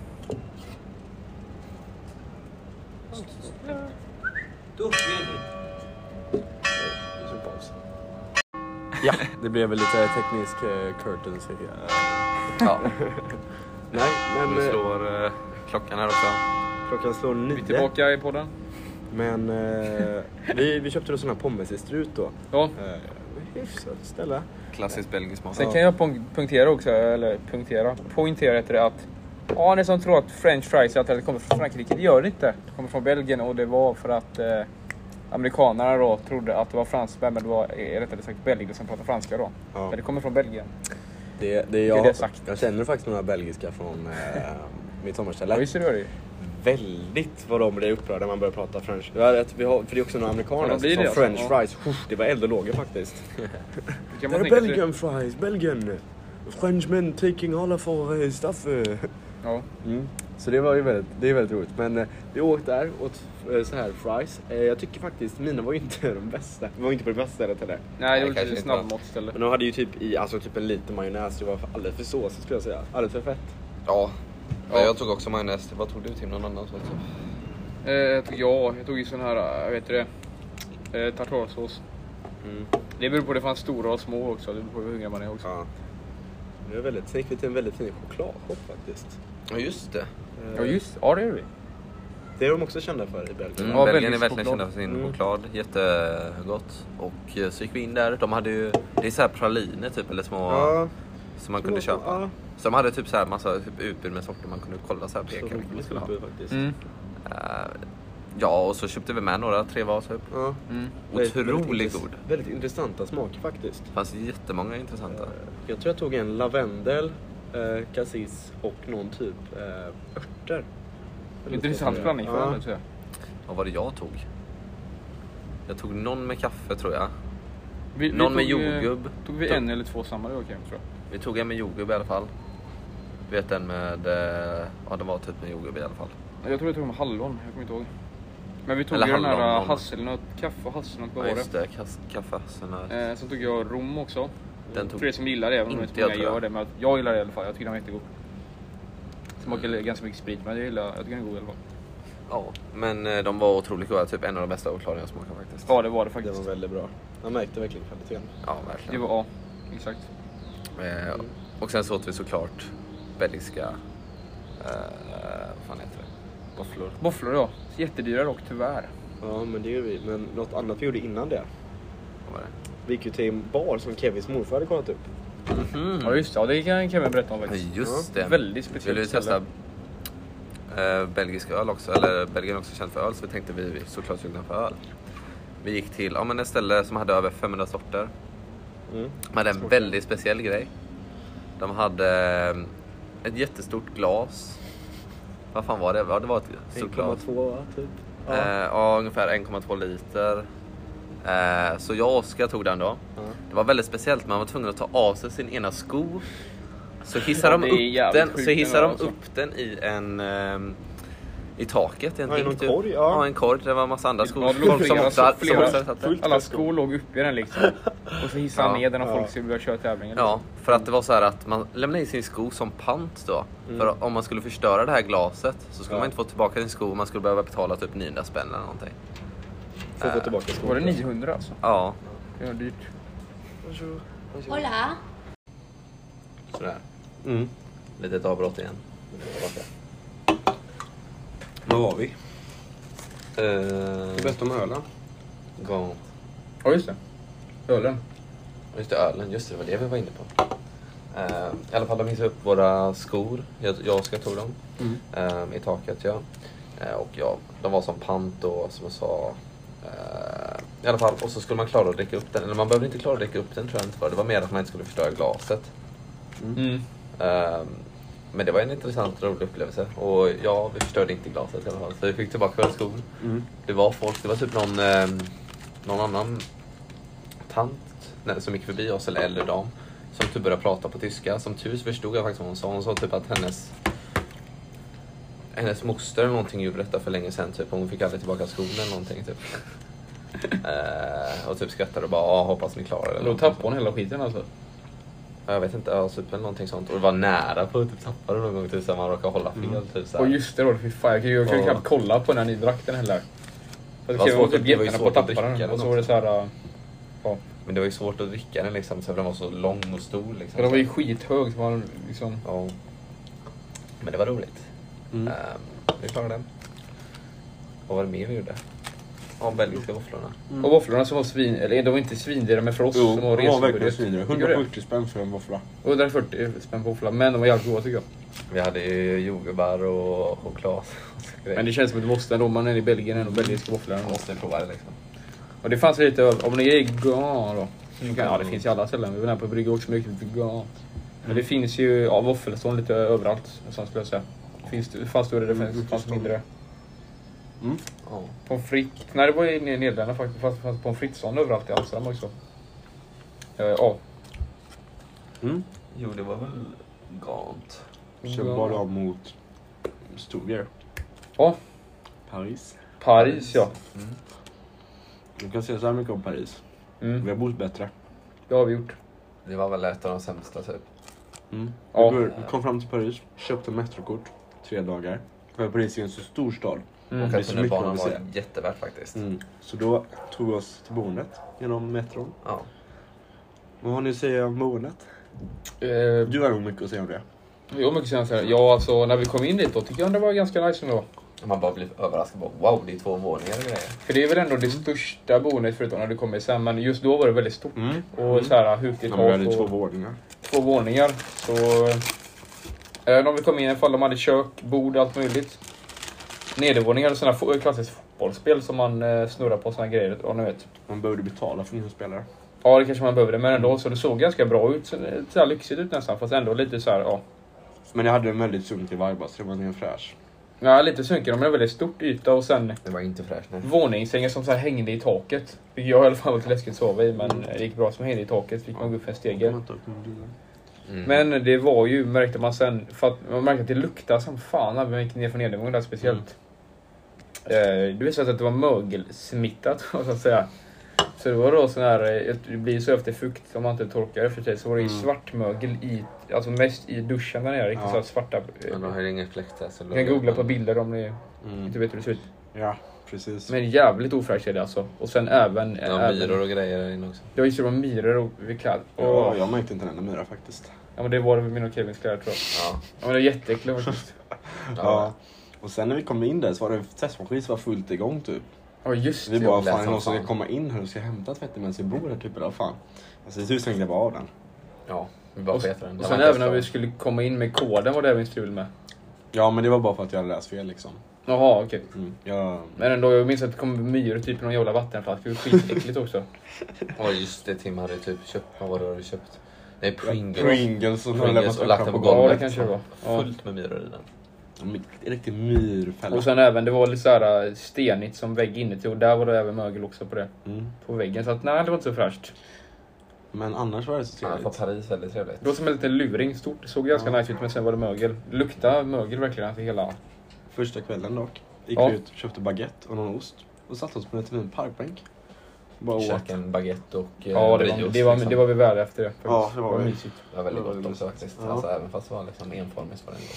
Ja, det blev väl lite teknisk curtains. Ja. Nej, men... Nu slår klockan här också. Klockan slår 9. Vi är tillbaka i podden. Men vi köpte då såna här pommes i strut då. Ja. Hyfsat ställe. Klassisk belgisk mat. Sen kan jag poängtera också, poängtera efter det att ni som tror att french fries alltid kommer från Frankrike, det gör det inte. Det kommer från Belgien och det var för att amerikanerna då trodde att det var fransmän, men det var rättare sagt belgier som pratade franska då. Ja. Men det kommer från Belgien. Jag känner faktiskt några belgiska från mitt sommarställe. Ja, visst är det. Väldigt vad de blir upprörda när man börjar prata french. För det är också några amerikaner som det french fries. Det var eld och lågor faktiskt. Det är Belgian fries, Belgian. Frenchmen taking all of our stuff. Ja. Så det var ju väldigt roligt. Men vi åkte där åt så här fries. Jag tycker faktiskt mina var inte de bästa. Vi var inte på det bästa stället heller. Nej, det var lite snabbmåttställe. Men de hade ju typ en liten majonnäs. Det var alldeles för såsigt skulle jag säga. Alldeles för fett. Ja. Jag tog också majonnäs. Vad tog du till någon annan? Jag tog ju sån här, tartarsås. Det beror på det fanns stora och små också. Det beror på hur hungrig man är också. Ja. Sen gick vi till en väldigt fin chokladshop faktiskt. Ja, just det. Ja, det är vi. Det är de också kända för i Belgien. Ja, Belgien är verkligen kända för sin choklad. Jättegott. Och så gick vi in där. De hade ju, det är så här praliner typ, eller små som man kunde köpa. Ja. Så de hade typ så här massa utbud med sorter man kunde kolla så här peka på man skulle ha. Ja, och så köpte vi med några 3 var typ. Ja. Otroligt god. Väldigt intressanta smaker faktiskt. Det fanns jättemånga intressanta. Jag tror jag tog en lavendel, cassis och någon typ örter. Intressant blandning för den, tror jag. Vad var det jag tog? Jag tog någon med kaffe tror jag. Någon med jordgubb. Tog vi en eller två samma? Det var okej, tror jag. Vi tog en med jordgubb i alla fall. Du vet den med... Ja, det var typ med jordgubb i alla fall. Jag tror jag tog med hallon, jag kommer inte ihåg. Men vi tog Eller ju den här hallon. hasselnöt, kaffe och hasselnöt. Ja, just det. Kaffe, hasselnöt. Sen tog jag rom också. Den tog för det som gillar det, även om inte inte jag, många tror jag. gör det. Men jag gillar det i alla fall, jag tycker den var jättegod. Smakar ganska mycket sprit, men jag tycker den är god i alla fall. Ja, men de var otroligt goda. Typ en av de bästa avklaringar jag smakade faktiskt. Ja, det var det faktiskt. Det var väldigt bra. Jag märkte verkligen kvaliteten. Ja, Det verkligen. var, ja, exakt. Och sen så åt vi såklart belgiska... vad fan heter det? Våfflor. Våfflor, ja. Jättedyra dock, tyvärr. Ja, men det gör vi. Men något annat vi gjorde innan det. Vad var det? Vi gick ju till en bar som Kevins morfar hade kollat upp. Ja, just det. Ja, det kan Kevin berätta om faktiskt. Ja, just det. Väldigt speciellt. Vill vi testa belgisk öl också? Eller Belgien också känt för öl, så vi tänkte vi såklart sugna på öl. Vi gick till ett ställe som hade över 500 sorter. De hade en väldigt speciell grej. De hade ett jättestort glas. Vad fan var det? Ja, det var ett stort glas. 1,2 typ. Ja, ungefär 1,2 liter. Så jag och Oskar tog den då. Det var väldigt speciellt, man var tvungen att ta av sig sin ena sko. Så hissar de upp den i en i taket i en en korg, ja, en korg. Det var en massa andra skor. Ja, Folk som också alla skor låg uppe i den liksom. Och så hissade han ner den och folk skulle börja köra tävlingar. Ja, för att det var så här att man lämnade in sin sko som pant då. För om man skulle förstöra det här glaset så skulle man inte få tillbaka sin sko. Man skulle behöva betala typ 900 spänn eller någonting. För att få tillbaka skon. Var det 900 alltså? Ja. Det var dyrt. Hola. Sådär. Litet avbrott igen. Vad var vi? Det bästa med ölen. Gant. Ja, just det. Ölen. Just det, ölen. Just det, det var det vi var inne på. I alla fall, de hissade upp våra skor. Jag och Oskar tog dem. I taket, ja. Och ja, de var som pant och som jag sa. I alla fall, och så skulle man klara att dricka upp den. Eller man behöver inte klara att dricka upp den, tror jag inte. Det var mer att man inte skulle förstöra glaset. Men det var en intressant, rolig upplevelse. Och ja, vi förstörde inte glaset i alla fall. Så vi fick tillbaka våra skor. Det var folk, det var typ någon annan tant som gick förbi oss, eller äldre dam, som typ började prata på tyska. Som tur förstod jag faktiskt vad hon sa. Hon sa typ att hennes moster eller någonting gjorde detta för länge sedan. Typ. Hon fick aldrig tillbaka skon eller någonting typ. Och typ skrattade och bara, hoppas ni klarar det. Då tappade hon hela skiten alltså. Jag vet inte, typ eller någonting sånt. Och det var nära på att typ tappa det någon gång typ, så man råkade hålla fel. Typ, så här. Och just det då, fy fan. Jag kan knappt kolla på när ni drack den heller. För det var svårt, typ det var ju jättarna svårt på att dricka den. den Och så var det så här... Ja. Men det var ju svårt att dricka den liksom, så den var så lång och stor liksom. Ja, den var ju skithög. Så man liksom... Ja. Men det var roligt. Vi klarade den. Vad var det mer vi gjorde? Ja, belgiska våfflorna. Och våfflorna som var eller de var inte svindyra, men för oss som var verkligen svindyra. 140 spänn för en våffla. 140 spänn på våffla, men de var jävligt goda tycker jag. Vi hade ju jordgubbar och choklad. Men det känns som att du måste ändå, man är i Belgien ändå belgiska våfflor. Man måste prova det liksom. Och det fanns lite, om ni är vegan då. Ja, det finns ju alla ställen. Vi var där på brygga också mycket vegan. Men det finns ju våffelstånd lite överallt, så skulle jag säga. Fanns större, det fanns mindre. Ja. Pommes frites. Nej, det var i Nederländerna faktiskt. Det fanns pommes frites-stånd överallt i Amsterdam också. Ja. Jo, det var väl Gant. Så var de mot Stuttgart. Ja. Paris, ja. Du kan säga så här mycket om Paris. Vi har bott bättre. Det har vi gjort. Det var väl ett av de sämsta typ. Ja. Vi kom fram till Paris, köpte metrokort 3 dagar. För Paris är en så stor stad. Och att tunnelbanan var jättevärt faktiskt. Så då tog vi oss till boendet genom metron. Ja. Vad har ni att säga om boendet? Du har nog mycket att säga om det. Jo, mycket att säga. Ja, alltså när vi kom in dit då tycker jag det var ganska nice ändå. Man bara blir överraskad på, wow, det är 2 våningar och grejer. För det är väl ändå det största boendet förutom när det kommer sen. Men just då var det väldigt stort. Och så här hukigt tak. Vi hade 2 våningar. 2 våningar. Så när vi kom in i alla fall, de hade kök, bord, allt möjligt. Nedervåningar hade sådana klassiskt fotbollsspel som man snurrar på sådana grejer. Och ni vet. Man behövde betala för spelare. Ja, det kanske man behövde. Men ändå så det såg ganska bra ut. Så det såg lyxigt ut nästan. Fast ändå lite så här, ja. Men det hade en väldigt sunkig vibe. Så det var en fräsch. Ja, lite sunkigt. De är väldigt stort yta och sen... Det var inte fräscht, nej. Våningssängar som så här hängde i taket. Vilket jag i alla fall var lite läskigt att sova i, men det gick bra som hängde i taket. Fick man gå upp för en stege. Men det var ju, märkte man sen, för att man märkte att det luktade som fan när vi gick ner från nedergången där speciellt. Det visade sig att det var mögelsmittat, så att säga. Så det var då sån här, det blir så efter fukt om man inte torkar det för sig, så var det ju svart mögel i, alltså mest i duschen där nere, riktigt så här svarta. Men de har ingen fläktar. Så du kan googla på bilder om ni inte vet hur det ser ut. Ja, precis. Men jävligt ofräscht är det alltså. Och sen även... Ja, myror och grejer där inne också. Det var ju så myror och vid kläder. Ja, jag märkte inte den enda myra faktiskt. Ja, men det var det med min och Kevins kläder, tror jag. Ja, men det är jätteäckligt faktiskt. Ja. Och sen när vi kom in där så var det testmaskin som var fullt igång typ. Ja, just det. Vi bara, fan, någon som ska komma in här och ska hämta tvätten medan vi bor här typ, eller fan. Alltså det är tusen jag bara av den. Ja, vi bara sket den. Och sen även när vi skulle komma in med koden var det även strul med. Ja, men det var bara för att jag hade läst fel liksom. Jaha, okej. Men ändå, jag minns att det kom myror typ i någon jävla vattenflaska. Det var skitäckligt också. Ja, just det. Tim hade typ köpt. Vad var det du köpt? Nej, Pringles och lagt den på golvet. Ja, det kanske det var. Fullt med myror i den. Riktigt myrfälla. Och sen även, det var lite såhär stenigt som vägg inuti. Och där var det även mögel också på det. På väggen. Så att nej, det var inte så fräscht. Men annars var det så trevligt. Ja, Paris väldigt trevligt. Det var som en liten luring. Stort. Det såg ganska nice ut, men sen var det mögel. Lukta mögel verkligen alltså hela. Första kvällen dock. Gick vi ut, köpte baguette och någon ost. Och satt oss på en liten parkbänk. Käkade en baguette och det var vi värda efter det. Ja, det var mysigt. Det var väldigt gott också faktiskt. Ja. Alltså, även fast det var liksom enformigt så var det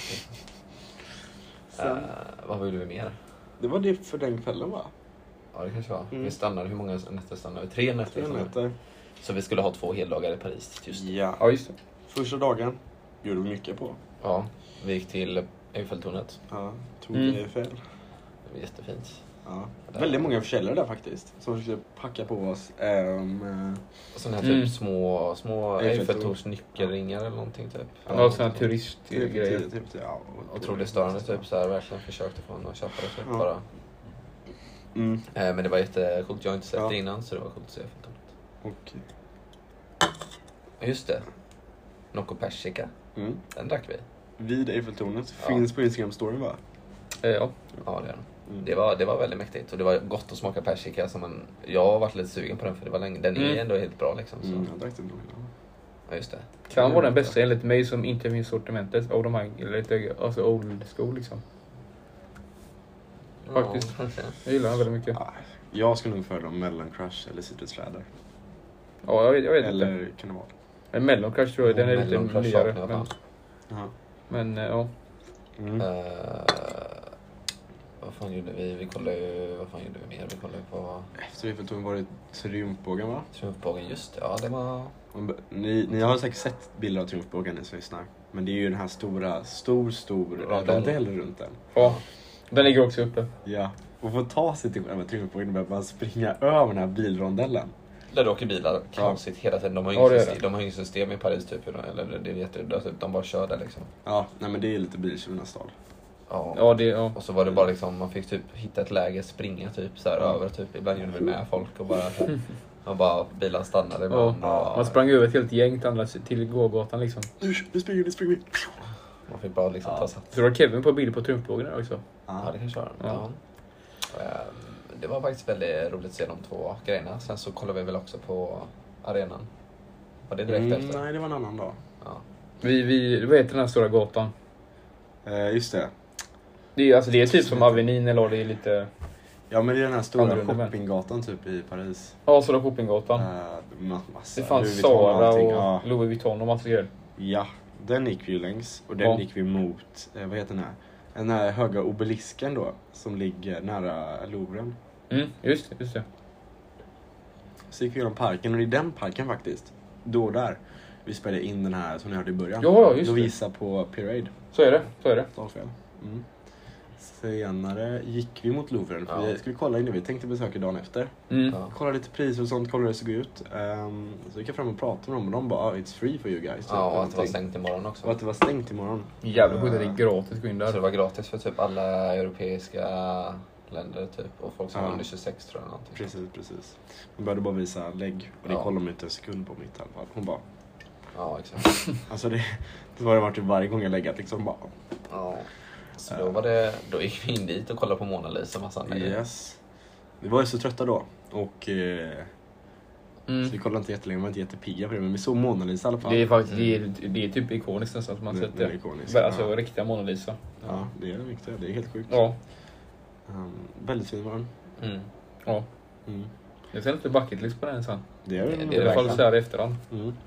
gott. Vad gjorde vi mer? Det var det för den kvällen, va? Ja, det kanske var. Vi stannade, hur många nätter stannade vi? 3 nätter. 3 nätter. Så vi skulle ha 2 heldagar i Paris just. Ja, just det. Första dagen gjorde vi mycket på. Ja, vi gick till Eiffeltornet. Ja, tog Eiffel. Det var jättefint. Ja. Väldigt många försäljare där faktiskt. Som försökte packa på oss. Sådana här typ små Eiffeltorns nyckelringar eller någonting typ. Ja, sådana här turistgrejer. Typ, ja. Otroligt störande typ så här. Verkligen försökte få en att köpa det typ bara. Men det var jättecoolt. Jag har inte sett det innan så det var coolt att se Eiffeltornet. Okej. Just det. Nocco persika. Den drack vi. Vid Eiffeltornet. Finns på Instagram-storyn, va? Ja, det är den. Det var väldigt mäktigt och det var gott att smaka persika som jag har varit lite sugen på den för det var länge. Den är ändå helt bra liksom. Så. Jag drack den då. Ja, just det. Kan vara den bästa enligt mig som inte finns sortimentet av de här lite alltså old school liksom. Faktiskt. Jag gillar den väldigt mycket. Jag skulle nog föredra Melon Crush eller Citrus Släder. Ja, jag vet eller inte. Karneval. En Melon Crush tror jag, den är lite nyare. Men ja. Vad fan gjorde vi? Vi kollade ju... Vad fan gjorde vi mer? Vi kollade på... Efter Eiffeltornet var det Triumfbågen, va? Triumfbågen, just det. Ja, det var... Ni har säkert sett bilder av Triumfbågen i Sverige. Men det är ju den här stor rondell runt den. Ja, den ligger också uppe. Ja, och få ta sig till själva Triumfbågen och bara springa över den här bilrondellen. Där du åker bilar kaosigt hela tiden. De har ingen system i Paris typ. Eller det är jättedött. De bara kör där liksom. Ja, nej men det är lite biltjuvarnas stad. Ja. Och så var det bara liksom, man fick typ hitta ett läge, springa typ så här över typ. Ibland gjorde vi med folk och bara bilen stannade ibland. Man sprang över ett helt gäng till gågatan liksom. Nu springer vi. Man fick bara liksom ta sats. Så var Kevin på bild på Triumfbågen där också. Ja, det kanske var. Ja. Det var faktiskt väldigt roligt att se de 2 grejerna. Sen så kollade vi väl också på arenan. Var det direkt efter? Nej, det var en annan dag. Ja. Vad heter den här stora gatan? Just det. Det är typ som Avenyn eller det är lite... Ja, men det är den här stora shoppinggatan typ i Paris. Ja, stora shoppinggatan. Massa. Det fanns Zara och Louis Vuitton och massa grejer. Ja, den gick vi ju längs. Och den gick vi mot, vad heter den här? Den här höga obelisken då, som ligger nära Louvren. Just det. Så gick vi genom parken, och i den parken faktiskt, där vi spelade in den här som ni hörde i början. Ja, just det. Då visar på Parade. Så är det. Senare gick vi mot Louvren, för vi skulle kolla in det. Vi tänkte besöka dagen efter. Kolla lite priser och sånt, kolla hur det såg ut. Så gick jag fram och pratade med dem och de bara, it's free for you guys. Ja, och att det var stängt imorgon också. Och att det var stängt imorgon. Jävligt sjukt att det är gratis att gå in där. Så det var gratis för typ alla europeiska länder typ. Och folk som var under 26 tror jag. Någonting. Precis. Hon började bara visa lägg. Och det kollade de inte en sekund på mitt i alla fall. Hon bara... Ja, exakt. Alltså det var det varit typ varje gång jag läggat liksom bara... Ja. Så då gick vi in dit och kollade på Mona Lisa massa. Yes. Vi var ju så trötta då. Och så vi kollade inte jättelänge, vi var inte jättepigga på det. Men vi såg Mona Lisa i alla fall. Det är faktiskt det är typ ikoniskt nästan som man sett det. Ikoniskt, alltså riktiga Mona Lisa. Ja, det är det viktiga. Det är helt sjukt. Ja. Väldigt fin var den. Ja. Jag ser lite bucket list på den sen. Det är det. I alla fall så här i efterhand.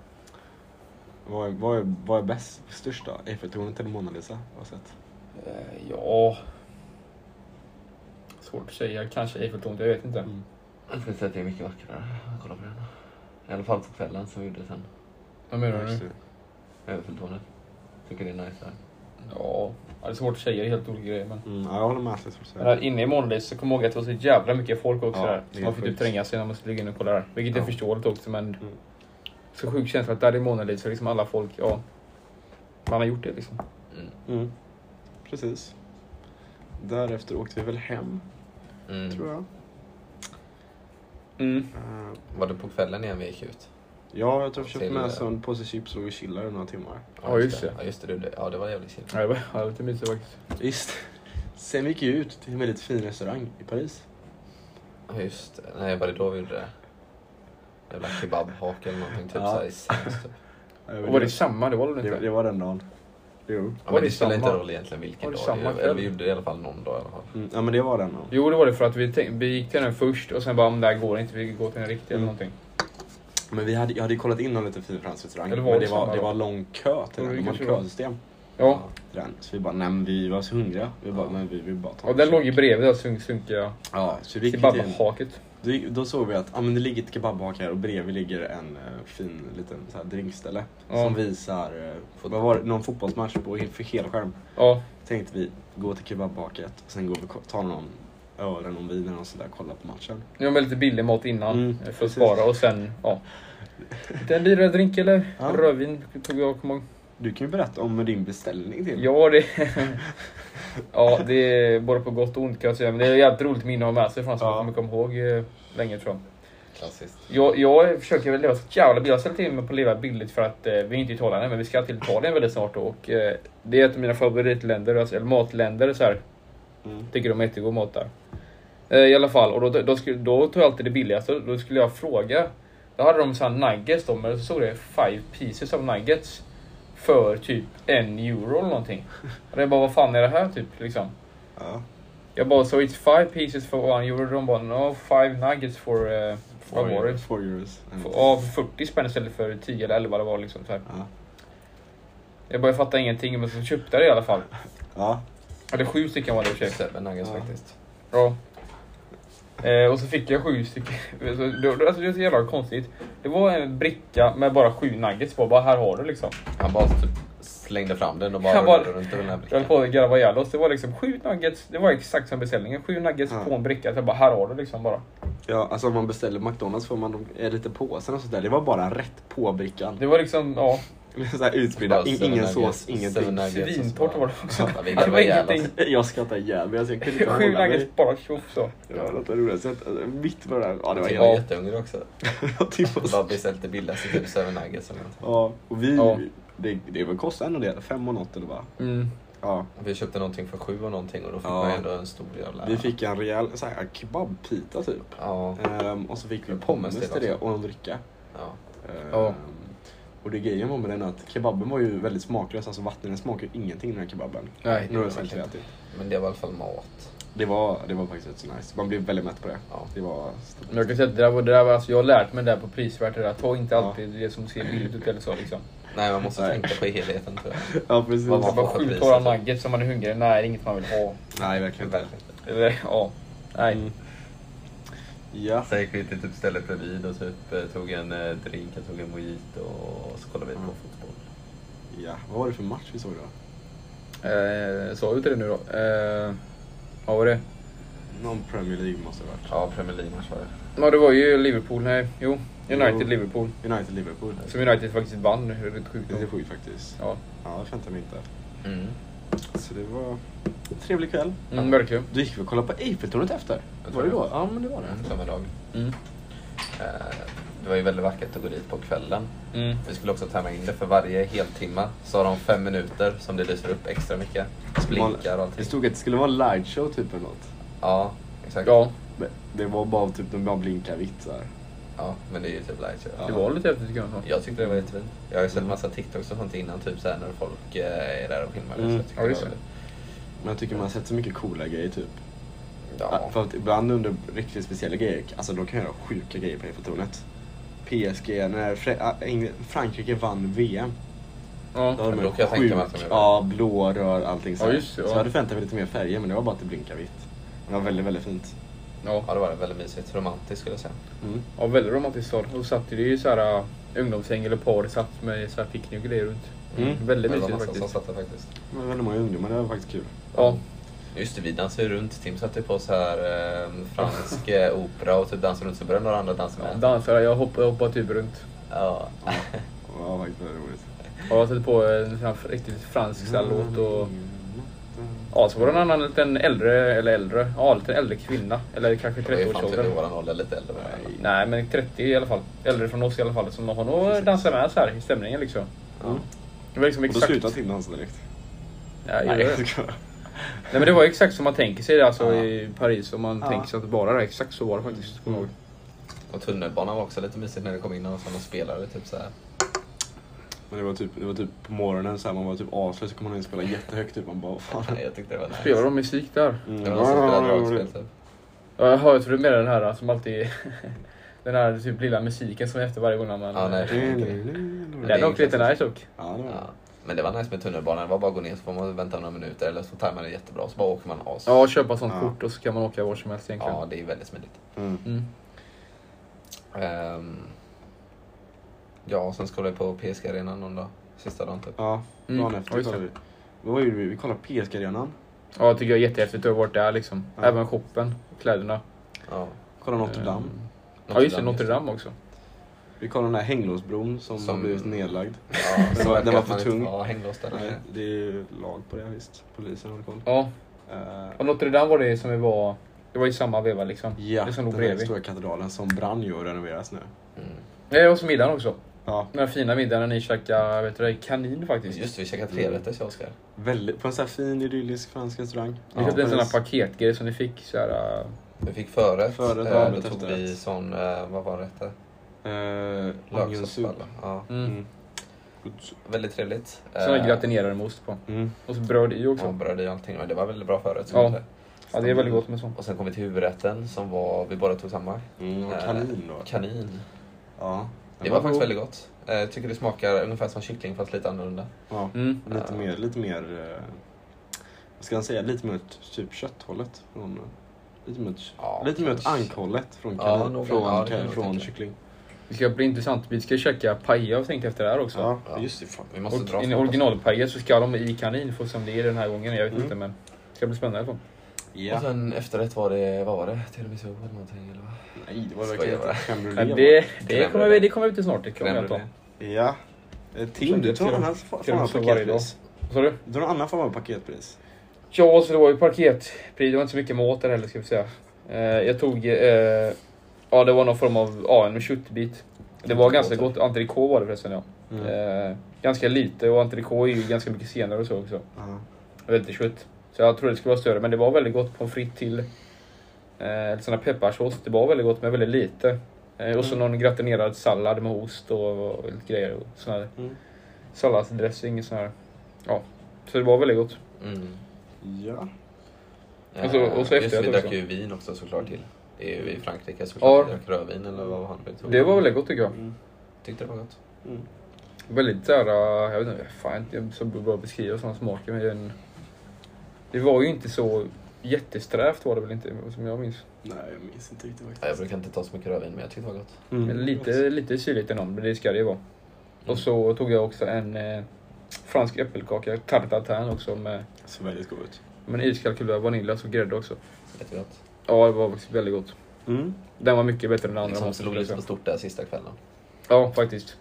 Vad är bäst, störst då? Eiffeltornet eller Mona Lisa? Har sett? Ja. Svårt att säga. Kanske Eiffeltornet, jag vet inte. Jag skulle säga att det är mycket vackrare. Kolla på den. I alla fall på kvällen som vi gjorde sen. Vad menar du? Eiffeltornet. Tycker det är nice där. Ja, det är svårt att säga, det är helt olika grejer. Men... jag håller med. Men inne i Mona Lisa så kommer jag ihåg att det var så jävla mycket folk också där. Så man fick typ tränga sig när man skulle ligga in och kolla där. Vilket jag förstår också, men... Så sjuk känsla att där är Mona Lisa, liksom alla folk, man har gjort det liksom. Precis. Därefter åkte vi väl hem, tror jag. Var det på kvällen igen vi gick ut? Ja, jag tror jag köpte med oss en påse chips och vi chillade några timmar. Ja, just det. Ja, just det. Ja, det var jävligt chill. Ja, det var lite mysigt faktiskt. Just. Sen gick vi ut till en väldigt fin restaurang i Paris. Ja, just det. Nej, var det då vi gjorde det? Jävla kebabhak eller någonting, typ såhär i sens typ. Och var det samma? Det var det inte? Det var den dagen. Jo. Ja, men det spelar inte roll egentligen vilken dag. Eller vi gjorde det i alla fall någon dag i alla fall. Ja, men det var den dagen. Jo, det var det för att vi gick till den först och sen bara, om det här går inte, vi går till en riktig eller någonting. Men jag hade ju kollat in någon lite fin fransk restaurang. Det men det var lång kö till den. De hade kösystem. Ja. Så vi bara, nej men vi var så hungriga. Men vi bara ta. Och den låg i bredvid där, sunkiga. Ja, så vi gick kebabhaket. Då såg vi att det ligger ett kebabhak här och bredvid ligger en fin liten så här drinkställe som visar någon fotbollsmatch på för helskärm. Ja. Tänkte vi gå till kebabhaket och sen går vi ta någon öl, någon vin och sådär, kolla på matchen. Ja, med lite billig mat innan för att spara och sen en dyrare drink eller rödvin tog jag komma. Du kan ju berätta om din beställning till. Ja, det är både på gott och ont kan jag säga. Men det är jävligt roligt minne att ha med sig från som jag kommer komma ihåg länge tror jag. Klassiskt. Jag försöker väl leva så jävla billigt. Jag ställer till mig på att leva billigt för att vi är inte i Italien men vi ska till Italien väldigt snart då. Och det är ett av mina favoritländer, eller matländer så här. Tycker de är jättegod mat där. I alla fall, och då tog jag alltid det billigaste. Då skulle jag fråga. Då hade de så här nuggets då, men så stod det 5 pieces of nuggets för typ €1 eller någonting. Och jag bara, vad fan är det här typ liksom? Ja. Jag bara, so it's 5 pieces for €1. De bara, no, 5 nuggets for 4 euros. Av 40 spänn istället för 10 eller 11 det var liksom så här. Ja. Jag fattar ingenting, men så köpte jag det i alla fall. Ja. Ja, det 7 stycken var det i köpte. 7 nuggets faktiskt. Ja. Och så fick jag 7 stycken. Alltså det är så jävla konstigt. Det var en bricka med bara 7 nuggets på. Bara här har du liksom. Han bara typ slängde fram den och bara runt den här brickan. Jag höll på att grabba ihjäl oss. Det var liksom 7 nuggets. Det var exakt som beställningen. 7 nuggets på en bricka. Så bara här har du liksom bara. Ja, alltså om man beställer McDonalds får man lite påsen och sådär. Det var bara rätt på brickan. Det var liksom, så här utspridda, ingen sås, ingenting. Svintort var det också. Det var ingenting. Jag skrattar ihjäl. Alltså, 7 nuggets bara tjoff så. Ja, det var roligt. Så mitt på det där. Ja, det var jag var jättehungrig också. typ bara beställt det billigaste typ 7 nuggets eller något. Ja, och det var kostar ändå det. 5 och något eller vad. Ja. Vi köpte någonting för 7 och någonting och då fick man ändå en stor jävla... Vi fick en rejäl så här kebabpita typ. Ja. Och så fick vi pommes till det och en dricka. Ja. Och det grejen var med den att kebaben var ju väldigt smaklös. Alltså vattnet smakar ingenting i den här kebaben. Nej, det var men det var i alla fall mat. Det var faktiskt rätt så nice. Man blev väldigt mätt på det. Ja. Det var stort. Jag kan säga att det där var alltså, jag har lärt mig där på prisvärt det där. Ta inte alltid det som ser billigt ut eller så liksom. Nej, man måste tänka på helheten tror jag. Ja, precis. Man bara 7 tårar nuggets som man är hungrig. Nej, det är inget man vill ha. Nej, verkligen inte. Eller, ja. Nej. Ja. Så gick vi till typ stället bredvid och typ tog en drink, jag tog en mojito och så kollade vi på fotboll. Ja, vad var det för match vi såg då? Sa du till det nu då? Vad var det? Någon Premier League måste det ha varit. Ja, Premier League-match var det. Ja, det var ju Liverpool. Nej, United-Liverpool. United-Liverpool. Som United faktiskt vann. Det är rätt sjukt. Det är sjukt faktiskt. Ja. Ja, det förväntar mig inte. Mm. Så det var en trevlig kväll. Verkligen. Du gick vi och kollade på Eiffeltornet efter? Var det då? Ja, men det var det. Samma dag. det var ju väldigt vackert att gå dit på kvällen. Vi skulle också ta med in det för varje heltimma. Så har de 5 minuter som det lyser upp extra mycket. Blinkar och allting. Det stod att det skulle vara en lightshow typ eller något. Ja, exakt. Ja. Det var bara typ de bara blinkar vitt så här. Ja, men det är ju typ lightshow. Det var lite häftigt tycker jag tyckte det var jättefint. Jag har ju sett massa TikToks och sånt innan typ så här, när folk är där och filmar. Ja, just det. Men jag tycker man har sett så mycket coola grejer typ. Ja. För att ibland under riktigt speciella grejer, alltså de kan göra sjuka grejer på Eiffeltornet. PSG, när Frankrike vann VM. Ja, då kan jag tänka mig att de gör det. Ja, blå rör, allting så. Ja, just det, ja. Så jag hade förväntat mig lite mer färger, men det var bara att det blinkade vitt. Det var väldigt, väldigt fint. Ja, det var väldigt mysigt. Romantiskt skulle jag säga. Ja, väldigt romantiskt stad. Och satt det ju så här ungdomshäng eller par satt med så här picknick och grejer runt. Väldigt mysigt faktiskt. Som satt där faktiskt. Det var väldigt många ungdomar, det var faktiskt kul. Ja. Just det, vi dansade ju runt. Tim satte på så här fransk opera och typ dansade runt, så började några andra dansa med. Dansare, jag hoppade typ runt. Ja. Ja, faktiskt väldigt roligt. Och jag satte på en riktigt fransk låt och... Ja, så var det en annan liten äldre kvinna. Eller kanske 30-årsåldern. Det var ju våran ålder lite äldre. Nej, men 30 i alla fall. Äldre från oss i alla fall. Som har nog dansat med så här i stämningen liksom. Det var liksom exakt... Och då slutade Tim dansa direkt. Ja, Nej, men det var exakt som man tänker sig alltså i Paris. Och man tänker sig att det bara är exakt så var det faktiskt. Och tunnelbanan var också lite mysigt när det kom in och sådana spelare typ så här. Men det var typ på morgonen så här, man var typ aslös, så kom man in och spela jättehögt typ, man bara fan. Jag tyckte det var nice. Spelar de musik där? Det var någon som spelade dragspel typ. Ja, jag tror du menar den här som alltid den här typ lilla musiken som är efter varje gång när man... Ja, nej. Det är nog lite nice också. Ja. Men det var nice med tunnelbanan. Det var bara att gå ner så får man vänta några minuter eller så tar man det jättebra så bara åker man as. Ja, köpa sånt kort och så kan man åka var som helst egentligen. Ja, det är väldigt smidigt. Ja, och sen skulle vi på PSG-arenan någon dag. Sista dagen typ. Ja, dagen efter kollade vi. Vad gjorde vi? Vi kollade PSG-arenan. Ja, jag tycker jag är jättehäftigt att ha varit där liksom. Även shoppen, kläderna. Ja. Kollade Notre Dame. Ja, just det, Notre Dame också. Vi kollade den här hänglåsbron som har blivit nedlagd. Ja, den var för tung. Ja, hänglås där. Nej, det är lag på det visst. Polisen har koll. Ja. Och Notre Dame var det som vi var... Det var i samma veva liksom. Ja, det som den bredvid. stora katedralen som brann ju och renoveras nu. Det var som middagen också. Ja. Den här fina middagen när ni käkade, vet du, kanin faktiskt. Just det, vi käkade 3 rätter, Oskar. Väldigt, på en sån här fin idyllisk fransk restaurang. Vi köpte en sån här paketgrej som ni fick så här... Vi fick förrätt. Då tog vi sån, vad var det? Löksoppa. Ja. Väldigt trevligt. Såna gratinerade med ost på. Och så bröd i också. Ja, bröd i allting. Men det var väldigt bra förrätt. Ja, det är väldigt gott med sånt. Och sen kom vi till huvudrätten som var, vi båda tog samma. Kanin då. Kanin. Ja. Det var faktiskt väldigt gott. Jag tycker det smakar ungefär som kyckling fast lite annorlunda. Ja, lite mer vad ska jag säga, lite mer typ kötthållet. Lite mer åt ankhållet från kanin, från kyckling. Det ska bli intressant. Vi ska käka paella och tänkte efter det här också. Ja, just det. Fan. Vi måste dra i originalpaella så ska de i kanin få som det är den här gången. Jag vet inte, men det ska bli spännande i alla fall. Ja. Och sen efterrätt var det, vad var det? Tiramisu eller någonting eller vad? Nej, det var verkligen det kommer vi till snart. Det kommer jag ta. Ja. Tim, du tar en annan form av paketpris. Sa du? Du har en annan form av paketpris. Ja, så det var ju paketpris. Det var inte så mycket mat där heller, ska vi säga. Jag tog... ja, det var någon form av en köttbit. Det var ganska gott. Entrecote var det förresten, ja. Ganska lite, och entrecote är ju ganska mycket senare och så också. Väldigt kött. Så jag tror det skulle vara större, men det var väldigt gott. Pommes frites till sån här pepparsås. Det var väldigt gott, men väldigt lite. Och så någon gratinerad sallad med ost och lite grejer. Och sån här salladsdressing. Sån här. Ja, så det var väldigt gott. Ja. Och så efter vi drack ju vin också såklart till. Det är ju i Frankrike såklart. Vi drack rödvin eller vad han tog. Det var väldigt gott tycker jag. Tyckte det var gott. Väldigt såhär, jag vet inte, fan inte så bra att beskriva sådana smaker, men det var ju inte så jättesträvt var det väl inte, som jag minns. Nej, jag minns inte riktigt faktiskt. Jag brukar inte ta så mycket rödvin, men jag tyckte det var gott. Men lite syrligt än men det ska det vara. Och så tog jag också en fransk äppelkaka, tarte tatin också med. Så väldigt god ut. Men iskall kulör, vanilj och grädde också. Jättegott. Ja, det var faktiskt väldigt gott. Den var mycket bättre än den andra. Liksom slog lite på stort där sista kvällen. Ja, faktiskt.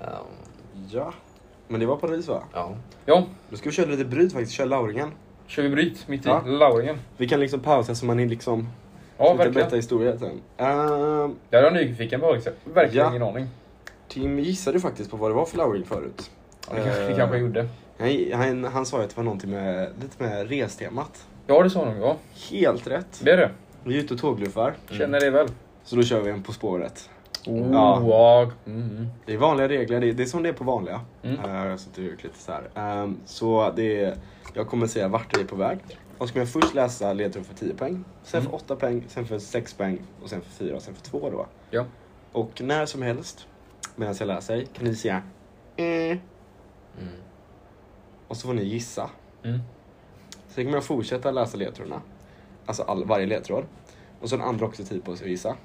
Ja, men det var Paris va? Ja. Då ska vi köra lite bryt faktiskt, köra lauringen. Kör vi bryt mitt i lauringen? Vi kan liksom pausa så man liksom Ja, verkligen. Berätta historia sen. Jag är nyfiken på också. Verkligen ingen aning. Tim gissade faktiskt på vad det var för flowering förut. Det kanske gjorde. Han sa att det var någonting lite med restemat. Ja, det sa nog, ja. Helt rätt. Det är det. Vi är ute och tågluffar. Känner det väl. Så då kör vi en På spåret. Ja. Det är vanliga regler. Det är som det är på vanliga. Så det är lite så här. Så jag kommer säga vart det är på väg. Och så kommer jag först läsa ledtråd för 10 poäng. Sen för 8 poäng. Sen för 6 poäng. Och sen för 4 och sen för 2 då. Ja. Och när som helst medan jag läser kan ni säga och så får ni gissa. Sen kommer jag fortsätta läsa ledtrådarna. Alltså varje ledtråd. Och så den andra också tid på sig att gissa.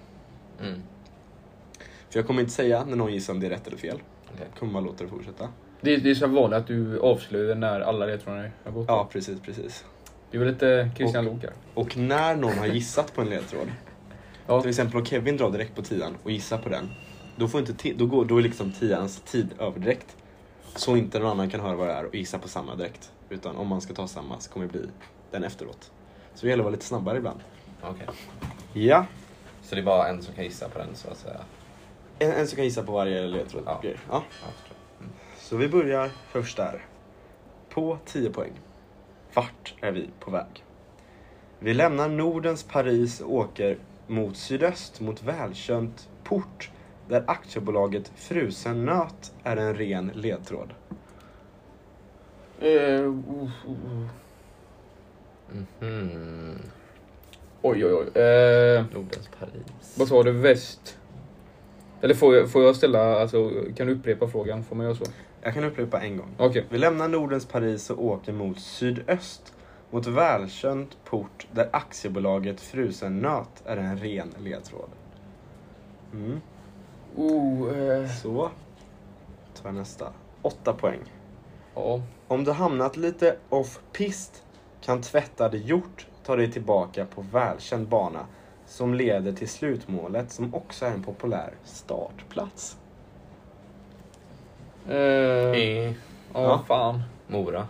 För jag kommer inte säga när någon gissar om det är rätt eller fel. Jag kommer bara låta det fortsätta. Det är så vanligt att du avslöjar när alla ledtrådar har gått. Ja, precis. Det är väl lite Christian Lokar. Och när någon har gissat på en ledtråd. Till exempel om Kevin drar direkt på 10 och gissar på den. Då är liksom 10:ans tid över direkt. Så inte någon annan kan höra vad det är och gissa på samma direkt. Utan om man ska ta samma så kommer det bli den efteråt. Så det gäller att vara lite snabbare ibland. Okej. Ja. Så det är bara en som kan gissa på den så att säga. En som kan gissa på varje ledtråd. Ja. Så vi börjar först där. På 10 poäng. Vart är vi på väg? Vi lämnar Nordens Paris och åker mot sydöst mot välkänt port där aktiebolaget Frusen Nöt är en ren ledtråd. Oj. Nordens Paris. Vad sa du? Väst? Eller får jag ställa, alltså, kan du upprepa frågan? Får man göra så? Jag kan upprepa en gång. Okay. Vi lämnar Nordens Paris och åker mot sydöst mot välkänt port där aktiebolaget Frusen Nöt är en ren ledtråd. Så tar jag nästa. 8 poäng. Ja. Om du hamnat lite off-pist kan tvättade gjort ta dig tillbaka på välkänd bana som leder till slutmålet som också är en populär startplats. Fan. Mora.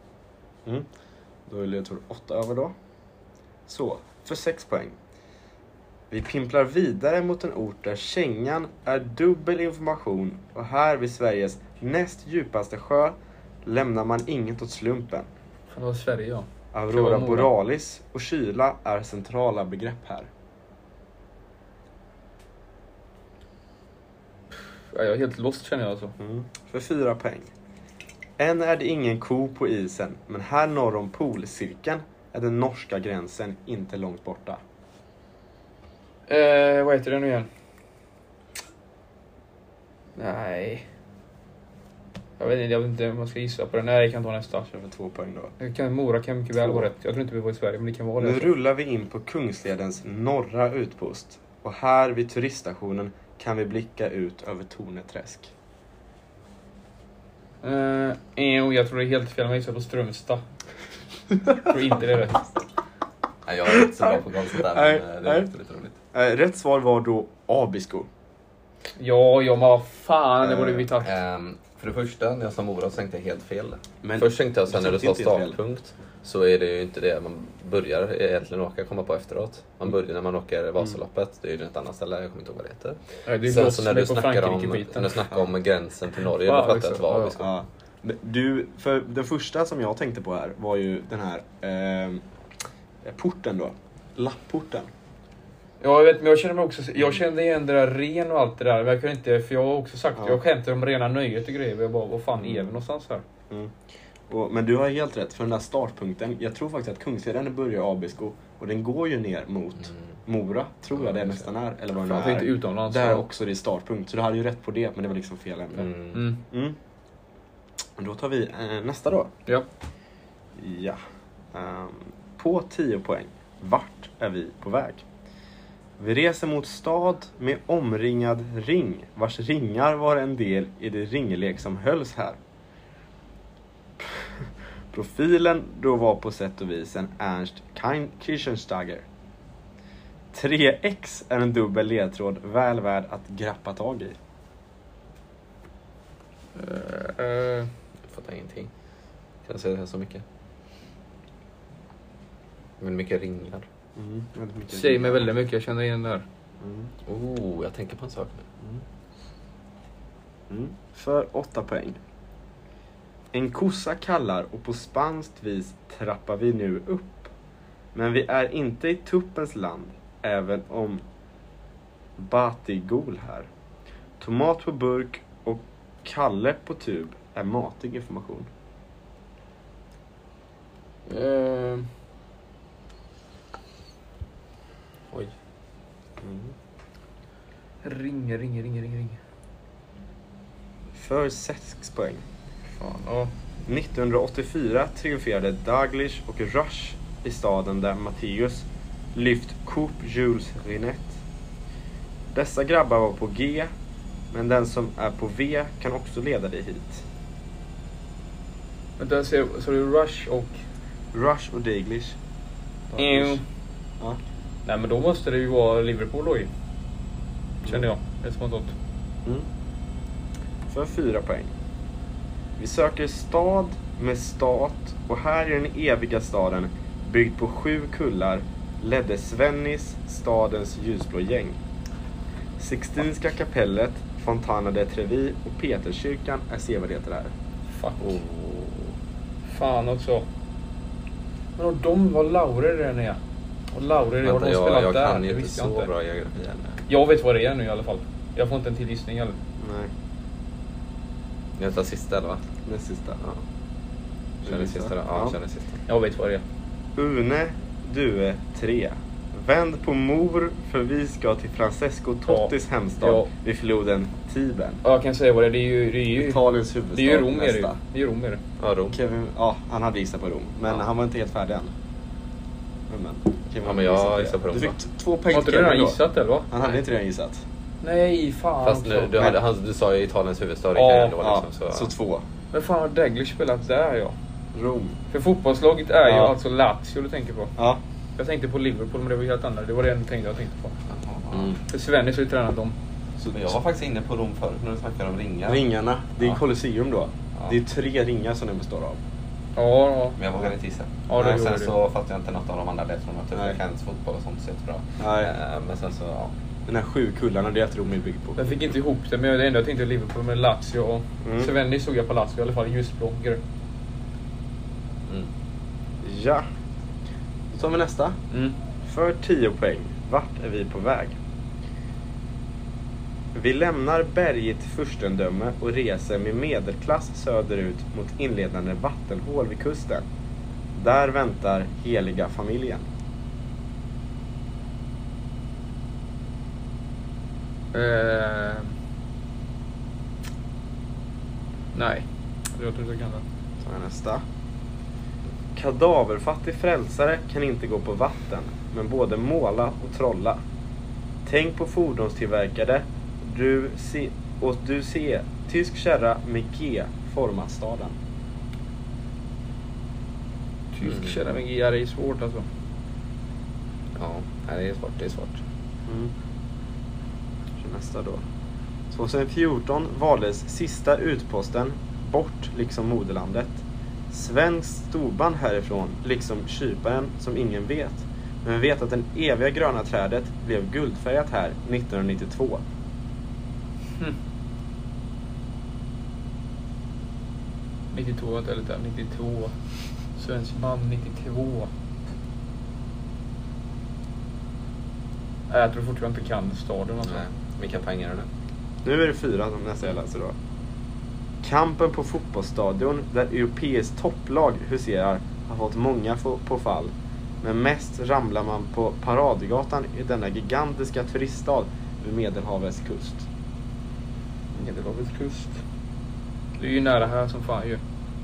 Då är ledtråd 8 över då. Så, för 6 poäng. Vi pimplar vidare mot en ort där kängan är dubbel information och här vid Sveriges näst djupaste sjö lämnar man inget åt slumpen. Det var Sverige, ja. Aurora borealis och kyla är centrala begrepp här. Jag är helt lost känner jag alltså. För 4 poäng. Än är det ingen ko på isen, men här norr om polcirkeln är den norska gränsen inte långt borta. Vad heter det nu igen? Nej. Jag vet inte om man ska gissa på det. Nej, jag kan ta nästa. Kör för 2 poäng då. Mora kan mycket väl vara rätt. Jag tror inte vi var i Sverige, men det kan vara det. Nu rullar vi in på Kungsledens norra utpost. Och här vid turiststationen kan vi blicka ut över Torneträsk. Jag tror det är helt fel. Man gissar på Strömstad. Jag tror inte det är rätt. Nej, jag är inte så bra på konstigt där, men det är lite roligt. Rätt svar var då Abisko. Ja, men vad fan, det borde vi tagit. För det första, när jag sa Mora så tänkte jag helt fel. Men först tänkte jag, sen när du sa startpunkt så är det ju inte det man börjar egentligen åka, komma på efteråt. Man börjar när man åker Vasaloppet, det är ju ett annat ställe, jag kommer inte ihåg vad det heter. Ja, det är sen så när du snackar om gränsen till Norge, då fattar jag att det var Abisko. För den första som jag tänkte på här var ju den här porten då, Lapporten. Ja, jag vet, men jag kände igen det där ren och allt det där, men jag kunde inte, för jag har också sagt, jag skämtar om rena nöjet och grejer, jag bara, vad fan är vi någonstans här? Men du har helt rätt, för den där startpunkten, jag tror faktiskt att Kungsleden börjar Abisko och den går ju ner mot Mora, tror jag det nästan är, eller vad det är. Inte utomlands. Där också det är startpunkt, så du hade ju rätt på det, men det var liksom fel ämne. Då tar vi nästa då. Ja. På 10 poäng. Vart är vi på väg? Vi reser mot stad med omringad ring, vars ringar var en del i det ringelek som hölls här. Profilen då var på sätt och vis en Ernst Kirchensteiger. 3x är en dubbel ledtråd väl värd att grappa tag i. Jag fattar ingenting. Kan jag säga det här så mycket? Men mycket ringar. Säger mig väldigt mycket, jag känner igen det här. Jag tänker på en sak nu. För 8 poäng. En kossa kallar och på spanskt vis trappar vi nu upp. Men vi är inte i tuppens land, även om Batigol här. Tomat på burk och Kalle på tub är matig information. Oj. Ringer. För 6 poäng. Fan, ja. 1984 triumferade Dalglish och Rush i staden där Matteus lyft Coupe Jules Rimet. Dessa grabbar var på G, men den som är på V kan också leda dig hit. Vänta, så är det Rush och Dalglish. Ja. Nej, men då måste det ju vara Liverpool då. Känner jag. Det är spontant. För 4 poäng. Vi söker stad med stat och här i den eviga staden, byggd på 7 kullar, ledde Svennis stadens ljusblå gäng. Sixtinska kapellet, Fontana de Trevi och Peterskyrkan är sevärdheter här. Fuck. Fan också. Men och de var Laure där nere. Och Laure har de spelat jag där. Kan ju inte så bra geografi än. Jag vet vad det är nu i alla fall. Jag får inte en till gissning eller? Nej. Jag tar sista eller va? Näst sista, ja. Känner sista då? Ja, känner sista. Jag vet vad det är. Une, Due, 3. Vänd på mor, för vi ska till Francesco Tottis hemstad vid floden Tibern. Ja, jag kan säga vad det är. Det är ju Italiens huvudstad. Det är ju Rom, är det ju. Det är Rom, är det. Ja, Rom. Kevin, han hade gissat på Rom. Men han var inte helt färdig än. Men jag gissade på Rom. Du fick 2 poäng. Har inte du redan gissat eller va? Han hade inte redan gissat. Nej, fan. Fast nu, du sa ju Italiens huvudstad. Så 2. Men fan har Dalglish spelat där, ja. Rom. För fotbollslaget är ju alltså Lazio du tänker på. Ja. Jag tänkte på Liverpool, men det var helt annat. Det var det jag tänkte på. För Svennis har ju tränat dem. Så jag var faktiskt inne på Rom förut när du snackade om ringar. Ringarna, det är Colosseum då. Det är 3 ringar som det består av. Ja. Men jag vågade inte gissa. Ja, sen så fattade jag inte något av de andra ledtrådarna. Typ jag kan inte fotboll och sånt så jättebra. Men sen så, Den här 7 kullarna, det är att Rom är byggd på. Jag fick inte ihop det, men jag tänkte Liverpool med Lazio och Svennis såg jag på Lazio i alla fall, ljusblå grön. Ja. Då tar vi nästa. För 10 poäng. Vart är vi på väg? Vi lämnar berget furstendöme och reser med medelklass söderut mot inledande vattenhål vid kusten. Där väntar heliga familjen. Nej. Jag tror inte jag kan det. Så är nästa. Kadaverfattig frälsare kan inte gå på vatten, men både måla och trolla. Tänk på fordonstillverkare. Du ser tysk kärra med G format staden. Tysk kärra med G, det är svårt alltså. Ja, det är svårt. Så nästa då. 2014 valdes sista utposten bort liksom moderlandet. Svensk storband härifrån, liksom Kyparen som ingen vet. Men vi vet att den eviga gröna trädet blev guldfärgat här 1992. 92 eller 92. Svensk band 92. Jag tror fortfarande inte kan staden alltså. Nej, vilka poäng är det nu? Nu är det 4 som nästa jag läser då. Kampen på fotbollsstadion där europeiskt topplag huserar har fått många på fall. Men mest ramlar man på Paradgatan i denna gigantiska turiststad vid Medelhavets kust. Medelhavets kust. Det är ju nära här som fan ju.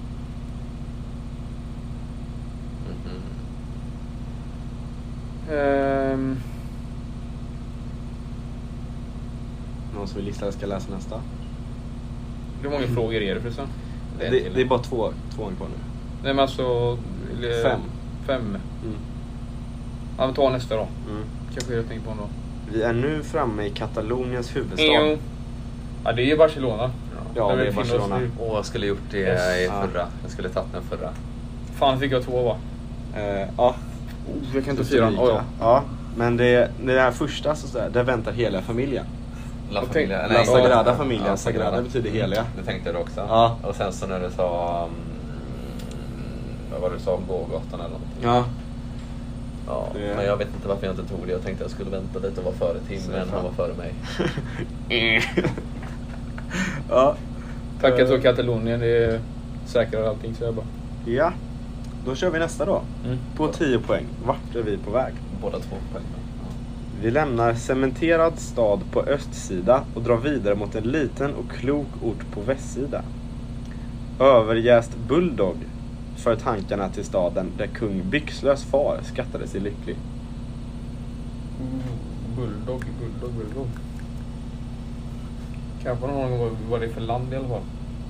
Någon som vill lista ska läsa nästa. Hur många frågor är det förresten? Det är bara två kvar nu. Nej men alltså 5. Ja men ta nästa då. Kanske jag tänker på honom då. Vi är nu framme i Kataloniens huvudstad. Ja det är ju Barcelona. Ja det är Barcelona. Jag skulle gjort det i förra. Jag skulle tagit den förra. Fan fick jag 2 va? Ja. Jag kan inte fyra. Ja, men det här första så där, där väntar hela familjen. La Familia. La Sagrada Familia. Ja, Sagrada betyder heliga. Det tänkte jag också. Ja. Och sen så när du sa vad var det du sa, gågatan eller någonting. Ja. Ja, men jag vet inte varför jag inte tog det. Jag tänkte jag skulle vänta lite och vara före Tim, men han var före mig. Ja. Tack att Katalonien är säkrare allting, så jag bara. Ja. Då kör vi nästa då. På 10 poäng. Vart är vi på väg? Båda 2 poäng. Ja. Vi lämnar cementerad stad på östsida och drar vidare mot en liten och klok ort på västsida. Överjäst Bulldog för tankarna till staden där kung Byxlös far skattade sig lycklig. Bulldog. Kanske någon gång vad det är för land i alla fall.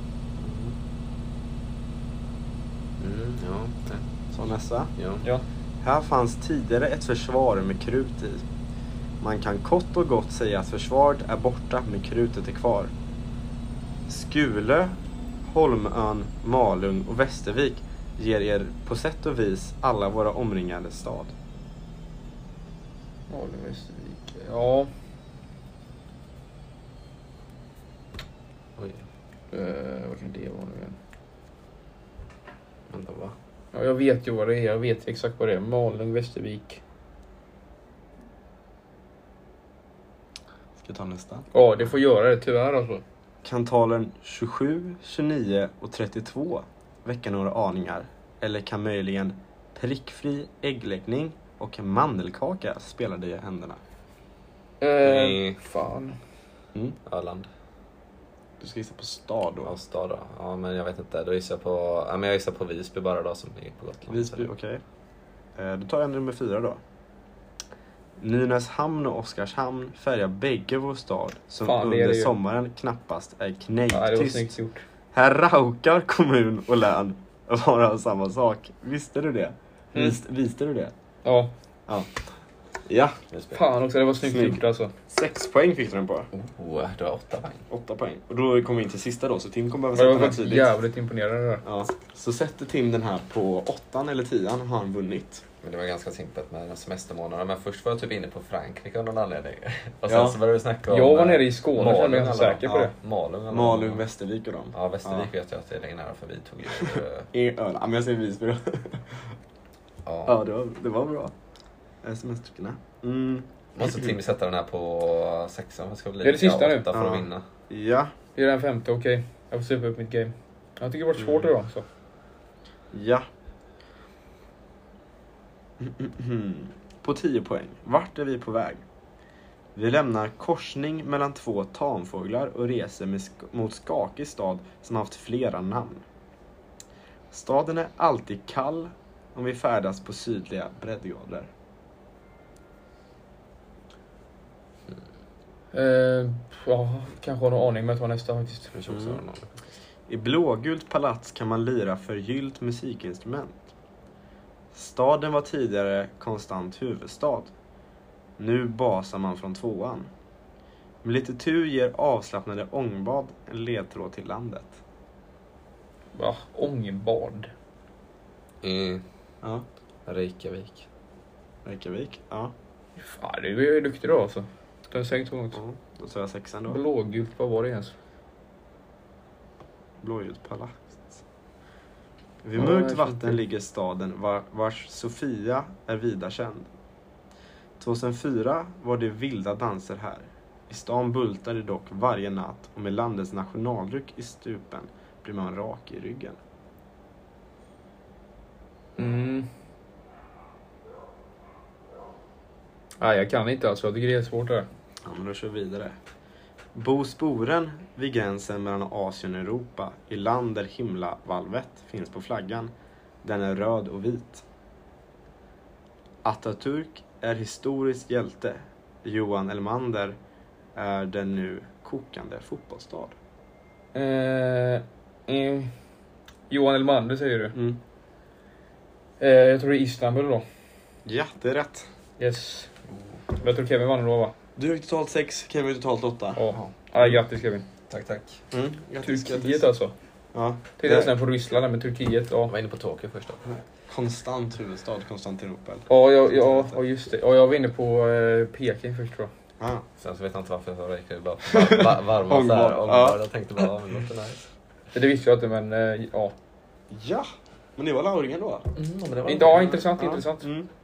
Ja. Så nästa. Ja. Här fanns tidigare ett försvar med krut i. Man kan kort och gott säga att försvaret är borta men krutet är kvar. Skule, Holmön, Malung och Västervik ger er på sätt och vis alla våra omringade stad. Malung, Västervik. Ja. Oj. Vad kan det vara nu igen? Vänta, va? Ja, jag vet ju vad det är. Jag vet exakt vad det är. Malung, Västervik. Ska jag ta nästa? Ja, det får göra det tyvärr alltså. Kan talen 27, 29 och 32 väcka några aningar? Eller kan möjligen prickfri äggläggning och mandelkaka spela dig i händerna? Fan. Öland. Du ska gissa på stad då. Ja, stad då. Ja, men jag vet inte. Då gissar jag på... Ja, men jag gissar på Visby bara då, som är på Gotland. Visby, okej. Då tar jag nummer 4 då. Nynäshamn och Oskarshamn färgar bägge vår stad som under sommaren knappast är knäpptyst. Här raukar kommun och län vara samma sak. Visste du det? Visste du det? Ja. Ja. Fan också, det var snyggt gjort alltså. 6 poäng fick du den på. Det var 8 poäng. 8 poäng. Och då kommer vi in till sista då, så Tim kommer behöva sätta den här tidigt. Det var jävligt imponerande där. Ja. Så sätter Tim den här på 8 eller 10 har han vunnit. Men det var ganska simpelt med den semestermånaderna. Men först var jag typ inne på Frankrike av någon anledning. Och sen så började vi snacka om... Jag var nere i Skåne, så jag är ganska säker på det. Malung, Västervik och dem. Ja, Västervik vet jag att det är längre nära, för vi tog ju... Ja, men jag säger Visby då. Ja, det var bra. Semesterna. Måste Tim sätta den här på 6. Vad ska bli? Det är det sista nu. För att vinna. Ja. Det är den 5:e, okej. Jag får supa upp mitt game. Jag tycker det var svårt idag så. Ja. På 10 poäng. Vart är vi på väg? Vi lämnar korsning mellan 2 tamfåglar och reser mot skakig stad som haft flera namn. Staden är alltid kall om vi färdas på sydliga breddgrader. Ja, kanske har någon aning med att vara nästa faktiskt. I blågult palats kan man lira förgyllt musikinstrument. Staden var tidigare konstant huvudstad. Nu basar man från 2:an. Med lite tur ger avslappnade ångbad en ledtråd till landet. Va? Ångbad? Ja. Reykjavik, ja. Fan, det är ju duktig då alltså. Den sänkt så långt. Ja, då tar jag 6:an då. Blågult, vad var det ens? Blågult palats. Vid mörkt vatten ligger staden vars Sofia är vida känd. 2004 var det vilda danser här. I stan bultar det dock varje natt, och med landets nationaldryck i stupen blir man rak i ryggen. Nej, jag kan inte alltså. Jag tycker det är svårt där. Ja, men då kör vi vidare. Bosporen vid gränsen mellan Asien och Europa, i land där himlavalvet finns på flaggan. Den är röd och vit. Atatürk är historisk hjälte. Johan Elmander är den nu kokande fotbollsstad. Johan Elmander säger du? Jag tror det är Istanbul då. Ja, det är rätt. Yes. Jag tror Kevin vann då, va? Du har totalt 6, Kevin har totalt 8. Ja, grattis Kevin. Tack. Grattis. Turkiet alltså. Ja. Tittade sen på Ryssland där med Turkiet. Ja. Jag var inne på Tokyo först då. Konstant huvudstad, Konstantinopel. Ja, just det. Ja, jag var inne på Peking först tror jag. Ah. Sen så vet jag inte varför jag gick bara varma så här. Och jag tänkte bara, men låter nice. Det visste jag inte, men ja. Ja, men det var lauringen då. Intressant.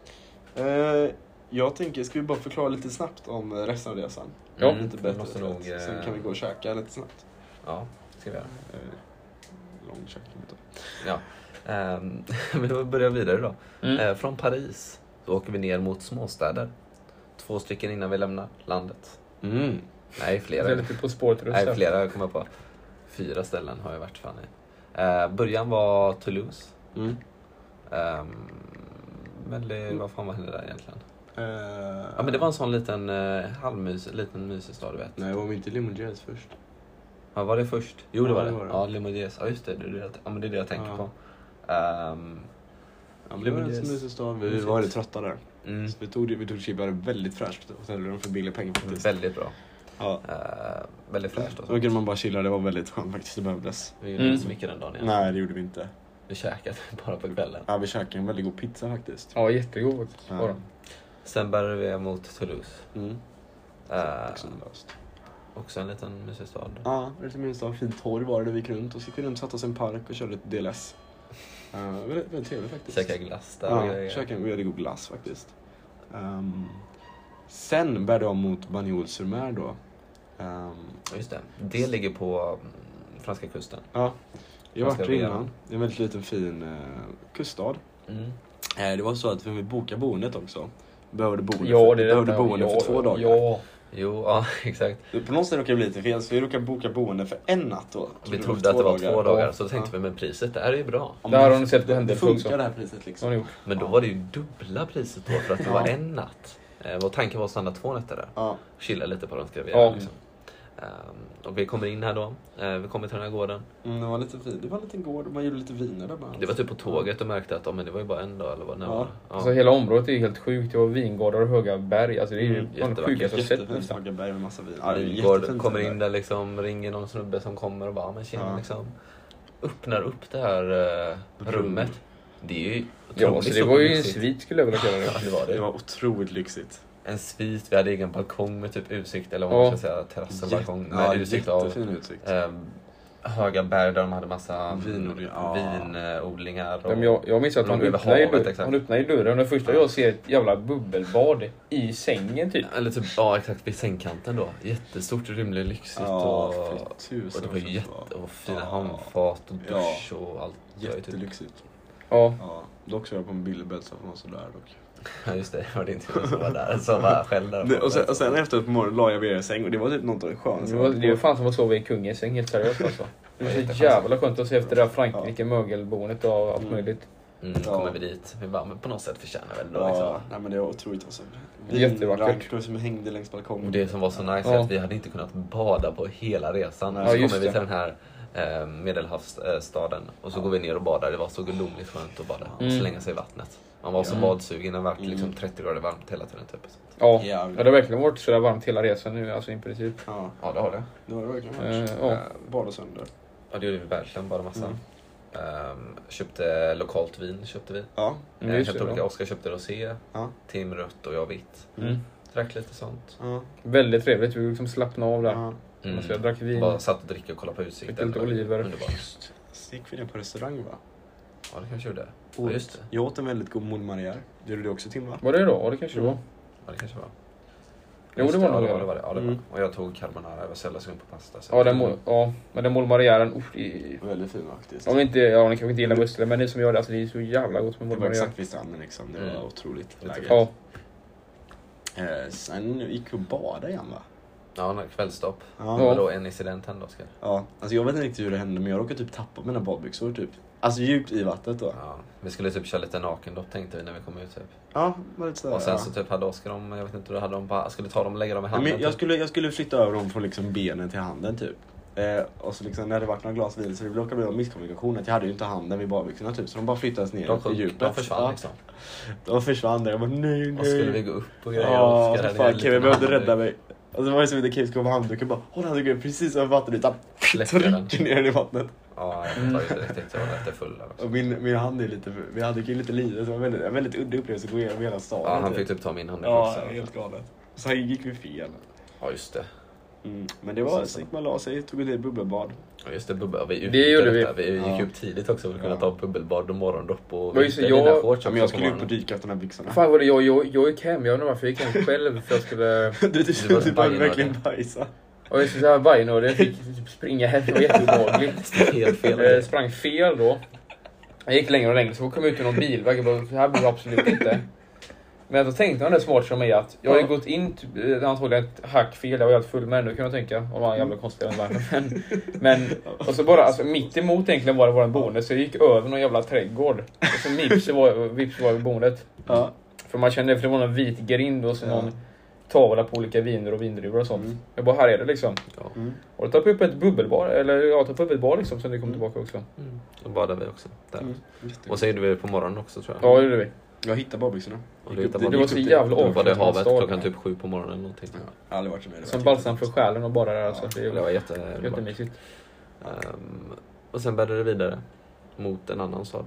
Jag tänker, ska vi bara förklara lite snabbt om resten av resan? Ja, lite bättre. Måste nog, sen kan vi gå och käka lite snabbt. Ja, ska vi göra. Lång käkning då. Ja. Men då börjar vi vidare då. Från Paris så åker vi ner mot småstäder. 2 stycken innan vi lämnar landet. Nej, flera. Det är lite på spåret. Nej, flera jag kommer på. 4 ställen har jag varit fan i. Början var Toulouse. Vad fan var det där egentligen? Ja, men det var en sån liten liten mysig stad, du vet. Nej, var vi inte Limoges först? Ja, var det först? Jo, det var det. Det var det. Ja, Limoges. Ja, just det. Men det är det jag tänker på. Ja, men det var en sån mysig stad. Vi var väldigt trötta där. Så vi tog chibbar väldigt fräscht. Och sen gjorde de för billiga pengar faktiskt. Väldigt bra. Ja. Väldigt fräscht. Då kunde man bara chilla, det var väldigt skönt faktiskt, det behövdes. Vi gjorde inte så mycket den dagen igen. Nej, det gjorde vi inte. Vi käkade bara på kvällen. Ja, vi käkade en väldigt god pizza faktiskt. Ja, jättegod faktiskt. Ja. Sen började vi mot Toulouse. Löst. Också en liten mysig stad. Ja, lite minst av fint torg var det vi gick runt. Och så gick vi runt, satt oss i en park och körde ett DLS. Väldigt trevligt faktiskt. Käka glass där. Ja, käka en väldigt god glass faktiskt. Sen började jag mot Bagnols-sur-Mer då. Just det. Det ligger på franska kusten. Ja, jag var där innan. Det är en väldigt liten fin kuststad. Det var så att vi bokade boendet också. Behövde boende för 2 dagar. Ja. Jo, ja, exakt. På något sätt råkade det bli lite fel, så vi råkade boka boende för en natt då. Vi trodde att det var 2 dagar, så tänkte vi, men priset, det här är ju bra. Där har ni sett på det funkar det här priset liksom. Men då var det ju dubbla priset då, för att det var en natt. Vår tanke var att stanna 2 nätter där. Ja. Chilla lite på de Riviera liksom. Och vi kommer in här då. Vi kommer till den här gården. Det var lite fint. Det var en liten gård och man gjorde lite viner där bara. Det var typ på tåget och märkte att men det var ju bara en dag eller vad det var. Alltså hela området är ju helt sjukt. Det var vingårdar och höga berg. Alltså det är ju jättevackert. det sjukaste jag sett nästan. Höga berg med massa vin. Ja, det är jättefint. Kommer in där liksom, ringer någon snubbe som kommer och bara, men tjena liksom. Öppnar upp det här rummet. Det är ju otroligt det var ju lyxigt. En svit skulle jag vilja kalla det. Det var otroligt lyxigt. En svit, vi hade egen balkong med typ utsikt, eller vad man ska säga, terrassen, balkong med utsikt av höga berg där de hade massa vinodlingar. Jag minns att han öppnade i dörren och det första jag ser ett jävla bubbelbad i sängen typ. Eller typ, exakt vid sängkanten då. Jättestort, rymligt, lyxigt och det var ju fina handfat och dusch och allt. Jättelyxigt. Ja. Dock så var jag på en bilderbädd som var sådär dock. Ja just det, var det inte jag som var där. Så var själv där. Och sen efteråt på morgonen la jag vid er säng och det var typ något av det skönaste. Det var fan som att sova i kungens säng, helt seriöst alltså. Det var så jävla skönt att se efter det där Frankrike mögelboendet och allt möjligt. Kommer vi dit. Vi bara, men på något sätt förtjänar väl då liksom. Nej men det var otroligt alltså. Jättevackert. Som hängde längs balkongen. Och det som var så nice är att vi hade inte kunnat bada på hela resan. Så kommer vi till den här Medelhavsstaden och så går vi ner och badar. Det var så gudomligt skönt att bada och slänga sig i vattnet. Man var så badsugen, det var liksom 30 grader varmt hela tiden typ. Ja, det har verkligen varit så där varmt hela resan nu, alltså i princip. Ja, det har det. Det var det verkligen varit. Bada sönder. Ja, det gjorde vi verkligen, bara massa. Köpte lokalt vin, köpte vi. Ja. Helt olika. Oskar köpte rosé, Tim rött och jag vitt. Drack lite sånt. Väldigt trevligt, vi liksom slappna av där. Så jag drack vin. Bara satt och drickade och kollade på utsikten. Lite oliver. Så gick vi ner på restaurang va? Ja, det kanske gjorde. Ja, just det. Jag åt en väldigt god moule marière. Det gjorde du också, Tim, va? Var det då? Ja, det kanske det var. Ja, det kanske var. Jo, det var nog det. Var det. Ja, det var. Och jag tog carbonara. Jag var sällan sugen på pasta. Men den moule marièren, väldigt fin faktiskt. Om ni kanske inte gillar musslor, men ni som gör det, alltså det är så jävla gott med moule marière. Det var exakt vid stranden liksom. Det var otroligt läge. Ja. Sen gick vi och badade igen, va? Ja, kvällstopp. Det var då en incident hände, Oskar. Ja, alltså jag vet inte riktigt hur det hände, men jag råkade typ tappa mina badbyxor typ. Alltså djupt i vattnet då. Ja, vi skulle typ köra lite nakendopp tänkte vi när vi kom ut typ. Ja, var lite sådär. Och sen så typ hade Oskar dem, jag vet inte hur det hade dem, bara skulle ta dem och lägga dem i handen. Men jag skulle flytta över dem från liksom benen till handen typ. Och så liksom när det varit några glas vin så det blev en misskommunikation att jag hade ju inte handen vid badbyxorna typ. Så de bara flyttades ner i djupet. De försvann liksom. De försvann där, jag bara nej. Och skulle vi gå upp och grejer. Ja, fan Kevin behövde rädda mig. Och så var det som att Kevin skulle ha handduken bara håll handduken precis över vattenytan. Trycker ner den i vattnet. Ja, Ja, jag tar ju direkt. Jag var lite full där också. Och min hand är lite... Vi hade ju lite livet. Det var en väldigt udda upplevelse att gå igenom hela staden. Ja, han fick typ ta min hand. Ja, helt galet. Så här gick vi fel. Ja, just det. Men det var så gick man la sig, tog ett bubbelbad. Ja, just det, bubbelbad. Det gjorde vi. Vi gick upp tidigt också för att kunna ta bubbelbad och morgondopp. Och men jag skulle upp och dyka efter de här byxorna. Fan var det jag gick hem. Jag undrar varför jag gick hem själv. För jag skulle... du bara verkligen bajsa. Och jag skulle säga bajnödig. Jag fick typ springa hem. Det var jätteobehagligt. Helt fel. Sprang fel då. Jag gick längre och längre. Så kom jag ut i någon bilväg. Jag bara, det här blir absolut inte. Men då tänkte han det smart som mig att jag har gått in antagligen ett hack fel. Jag var helt full med nu kan jag tänka. Och var en jävla konstig men och så bara alltså, mitt emot egentligen var det våran boende. Så jag gick över någon jävla trädgård. Och så vips var vid boendet. Ja. För man kände för det var någon vit grind och så någon tavla på olika viner och vindruvor och sånt. Jag bara, här är det liksom. Och då tar upp ett bubbelbar. Eller jag tar upp ett bar liksom. Så det kom tillbaka också. Då badade vi också. Där. Och så gjorde vi det på morgonen också tror jag. Ja, det gjorde vi. Jag hittade badbyxorna. Det var så jävla avskytt. Havet klockan typ 7 på morgonen eller någonting. Ja, aldrig varit så med. Som balsam för själen och bara där. Alltså. Det var jättemysigt. Och sen bärde det vidare mot en annan stad.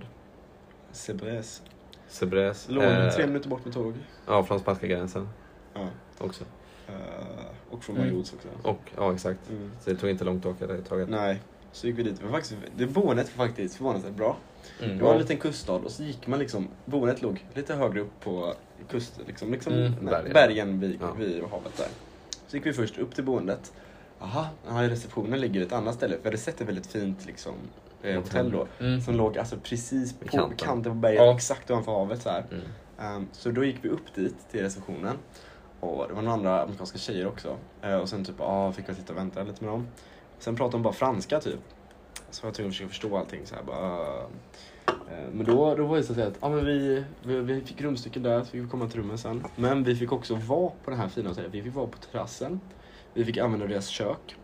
Cebrez. Låg 3 minuter bort med tåg. Ja, från spanska gränsen. Ja. Också. Och från Majots också. Och, ja, exakt. Så det tog inte långt att åka det taget. Nej, så gick vi dit. Men faktiskt, det boendet var faktiskt förvånansvärt bra. Det var en liten kuststad och så gick man liksom, boendet låg lite högre upp på kusten, bergen vid havet där. Så gick vi först upp till boendet. Receptionen ligger i ett annat ställe. Vi hade sett ett väldigt fint liksom, hotell då. Som låg alltså precis på kanten på berget, exakt ovanför havet så här. Så då gick vi upp dit till receptionen. Och det var några andra amerikanska tjejer också. Och sen typ, fick jag sitta och vänta lite med dem. Sen pratade de bara franska typ. Så jag tror jag försöker förstå allting så här bara. Men då var det så att men vi fick rumstycken där så vi fick komma till rummen sen. Men vi fick också vara på den här fina hotellet. Vi fick vara på terrassen. Vi fick använda deras kök.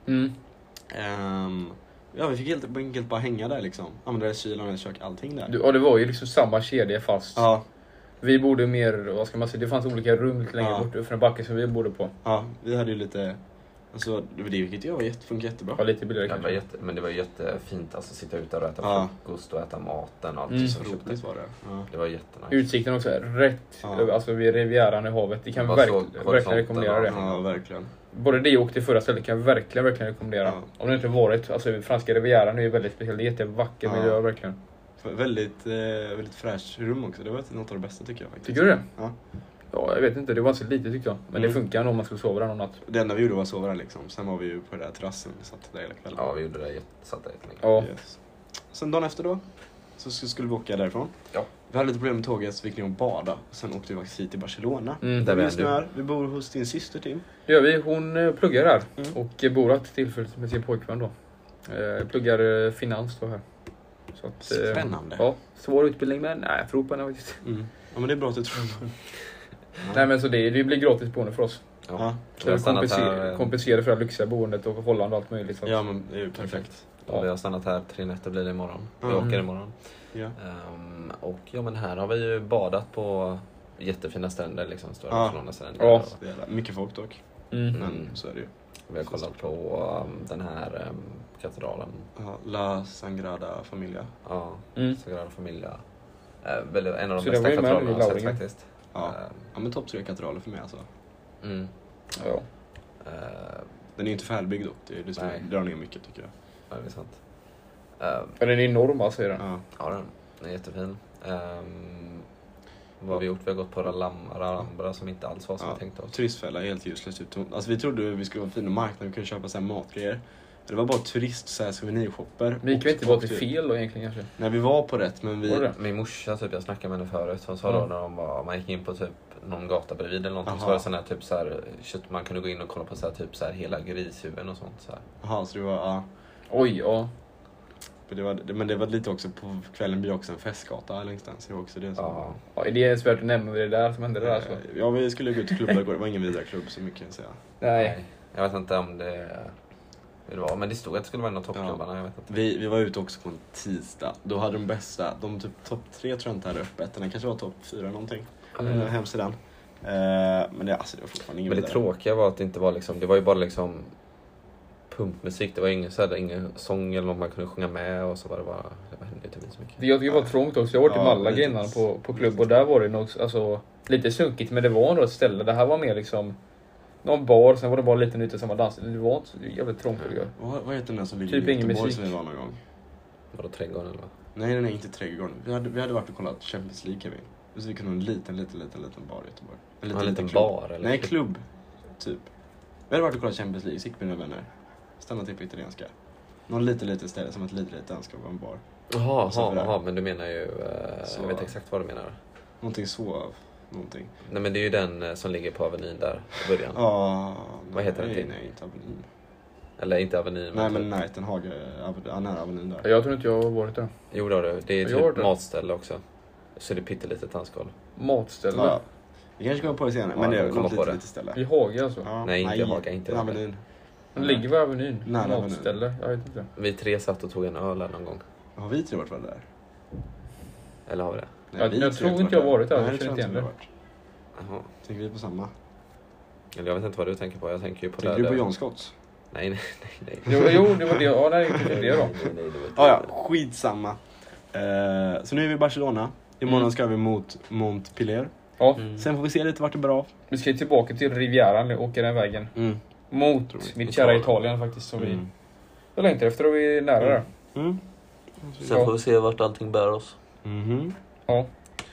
Vi fick helt enkelt bara hänga där liksom. Använda deras kyl och deras kök, allting där. Och det var ju liksom samma kedja fast. Ja. Vi bodde mer, vad ska man säga, det fanns olika rum lite längre bort från backen som vi bodde på. Ja, vi hade ju lite... Alltså, det vilket funkar jättebra. Ja, lite billigare kanske. Men det var jättefint alltså, sitta ute och äta frukost och äta maten och allt så roligt var det. Det var jättenice. Utsikten också är rätt alltså vid Rivieran i havet. Det kan verkligen rekommendera det. Ja, verkligen. Både det och det förra stället kan jag verkligen rekommendera. Om det inte varit, alltså franska Rivieran är ju väldigt speciell. Det är jättevacker miljö verkligen. Väldigt fräscht rum också. Det var något av det bästa tycker jag faktiskt. Tycker du det? Ja. Ja, jag vet inte. Det var så lite tycker jag. Men det funkar nog om man skulle sova där någon natt. Det enda vi gjorde var att sova där liksom. Sen var vi ju på den där terrassen. Vi satt där hela kvällen. Ja, vi gjorde det. Satt där jättelänge. Ja. Yes. Sen dagen efter då så skulle vi åka därifrån. Ja. Vi hade lite problem med tåget så vi gick ner och bada. Och sen åkte vi faktiskt hit till Barcelona. Vi bor hos din syster Tim. Det gör vi. Hon pluggar här. Och bor att tillfälligt med sin pojkvän då. Pluggar finans då här. Så att, spännande. Ja, svår utbildning men nej, jag tror på henne faktiskt. Ja, men det är bra att du tror på. Nej, men så det blir gratis boende för oss. Ja. Så kompensera för det lyxiga boendet och Holland och allt möjligt. Så. Ja, men det är ju perfekt. Ja. Vi har stannat här 3 nätter blir det imorgon. Vi åker imorgon. Ja. Och men här har vi ju badat på jättefina stränder liksom. Stora stränder. Ja, det är mycket folk dock. Men så är det ju. Vi har kollat på den här katedralen. La Sagrada Familia. Ja, Sagrada Familia. En av de bästa katedralerna jag har sett faktiskt. Ja, men topp 3 katedraler för mig alltså. Ja. Den är ju inte färdigbyggd dock. Det drar ner mycket tycker jag. Ja, det är sant. Men den är enorm alltså, den. Ja, den är jättefin. Vad har vi gjort? Vi har gått på Ralambra som inte alls var som vi tänkte oss. Turistfälla är helt useless. Alltså vi trodde vi skulle vara fina marknader. Vi kunde köpa så här matgrejer. Det var bara turist så här souvenirshopper. Vi gick inte bara till fel då egentligen kanske. Nej, vi var på rätt men vi... Min morsa typ, jag snackade med henne förut. Hon sa då när man gick in på typ någon gata bredvid eller någonting. Så var det sån här typ så här kött, man kunde gå in och kolla på så här, typ så här hela grishuvuden och sånt så här. Jaha, så det var Oj, ja. Men det var lite också på kvällen blir också en festgata längst den. Så det var också det som... Ja, det är svårt att nämna det där som hände där alltså. Ja, vi skulle gå ut till klubbar igår. Det var ingen vidare klubb så mycket kan jag säga. Nej. Jag vet inte om det var, men det stod att det skulle vara en av toppklubbarna, jag vet inte. Vi var ute också på en tisdag. Då hade de bästa, typ topp 3 tror jag inte hade öppet. Den kanske var topp 4 någonting. Hemsidan. Men det var fortfarande ingen vidare. Men det tråkiga var att det inte var liksom, det var ju bara liksom pumpmusik. Det var ingen sång eller något man kunde sjunga med. Och så var det bara... Det hände inte så mycket. Jag tycker det var trångt också. Jag var i Malaga innan på klubb. Och där var det nog alltså, lite sunkigt. Men det var ändå ett ställe. Det här var mer liksom... Någon bar. Sen var det bara lite nytt samma dans. Det var inte jävligt trångt. Vad heter den där som ligger typ i Göteborg som vi var någon gång? Var det trädgården eller vad? Nej, inte trädgården. Vi hade varit och kollat Champions League, Kevin. Så vi kunde ha en liten bar i Göteborg. En liten bar eller? Nej, klubb. Typ. Vi hade varit och kollat Champions League, gick med mina vänner. Stannade till på italienska. Någon lite ställe som ett litet danska var en bar. Jaha, men du menar ju... jag vet exakt vad du menar. Någonting så någonting. Nej, men det är ju den som ligger på Avenyn där i början. Vad heter den till? Nej, inte Avenyn. Eller inte Avenyn. Nej, men Nightenhage, nära Avenyn där. Jag tror inte jag har varit där. Jo, det är typ matställe också. Så det är pyttelitet tandskal. Matställe? Ja. Vi kanske kommer på det senare, men det är något lite ställe. I Haga alltså? Ja. Nej, inte i Haga, inte Avenyn. Den ligger vid Avenyn. Nära matställe, jag vet inte. Vi 3 satt och tog en öl någon gång. Har vi 3 varit där? Eller har vi det? Nej, jag tror inte jag har varit där. Nej, jag känner inte igen det. Jaha. Tänker vi på samma? Eller jag vet inte vad du tänker på. Jag tänker ju på tänker du på John Scotts? Nej. Jo, det var det. Ja, nej, inte det då. Ja, skitsamma. Så nu är vi i Barcelona. Imorgon ska vi mot Montpellier. Ja. Sen får vi se lite vart det är bra. Vi ska tillbaka till Rivieran och åka den vägen. Mot mitt kära Italien faktiskt. Som vi längtar efter och vi är nära där. Sen får vi se vart allting bär oss. Ja.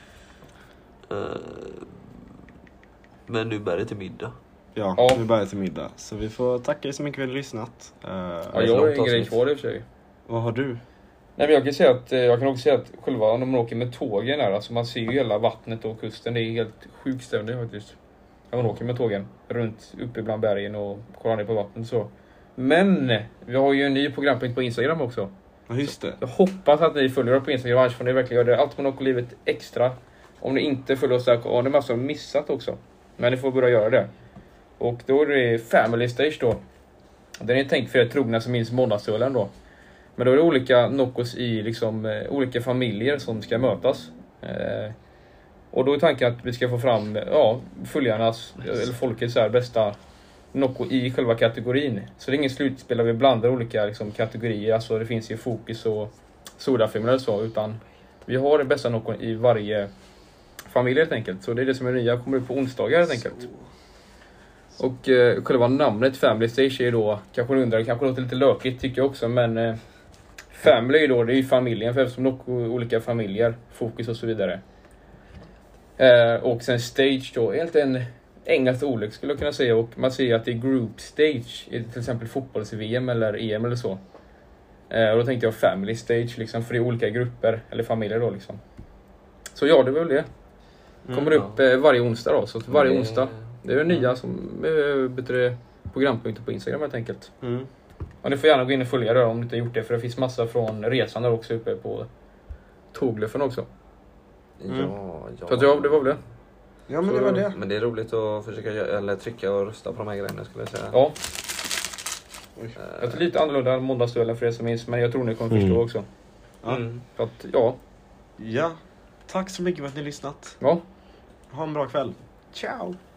Men nu bär det till middag. Ja, nu bär det till middag. Så vi får tacka er så mycket för att ni har lyssnat. Jag har en grej kvar i och för sig. Vad har du? Nej, men jag kan också säga att själva när man åker med tågen där, alltså man ser ju hela vattnet och kusten. Det är helt sjukt stämning faktiskt. När man åker med tågen runt uppe bland bergen och kollar ner på vattnet så. Men vi har ju en ny programpunkt på Instagram också. Ja, just det. Jag hoppas att ni följer oss på Instagram, annars får ni verkligen göra det. Allt med Nocco-livet extra. Om ni inte följer oss där har ni massor missat också. Men ni får börja göra det. Och då är det Family Stage då. Den är tänkt för er trogna som minns måndagsölen då. Men då är det olika Noccos i liksom olika familjer som ska mötas. Och då är tanken att vi ska få fram följarnas eller folkets så här bästa Nocco i själva kategorin. Så det är ingen slutspel där vi blandar olika liksom, kategorier. Alltså det finns ju fokus och sodafilmer eller så. Utan vi har den bästa Nocco i varje familj helt enkelt. Så det är det som är nya. Kommer ut på onsdagar helt enkelt. Och själva namnet Family Stage är då, kanske undrar, kanske låter lite lökigt tycker jag också. Men Family då, det är ju familjen. För eftersom Nocco olika familjer, fokus och så vidare. Och sen Stage då, helt en engelskt ordlek skulle jag kunna säga. Och man ser att det är Group Stage i till exempel fotbolls-VM eller EM eller så. Och då tänkte jag Family Stage liksom, för det är olika grupper eller familjer då liksom. Så ja, det är väl det. Kommer upp varje onsdag då. Så varje onsdag. Det är det nya som bättre programpunkter på Instagram helt enkelt. Och ni får gärna gå in och följa det om ni inte har gjort det. För det finns massa från resan där också uppe på Tåglöfen också. Ja. Så att det var väl det. Ja, men det var det. Men det är roligt att försöka trycka och rösta på de här grejerna skulle jag säga. Ja. Jag tror lite annorlunda än måndagsduellen för er som minns. Men jag tror ni kommer förstå också. För att, Ja. Tack så mycket för att ni har lyssnat. Ja. Ha en bra kväll. Ciao.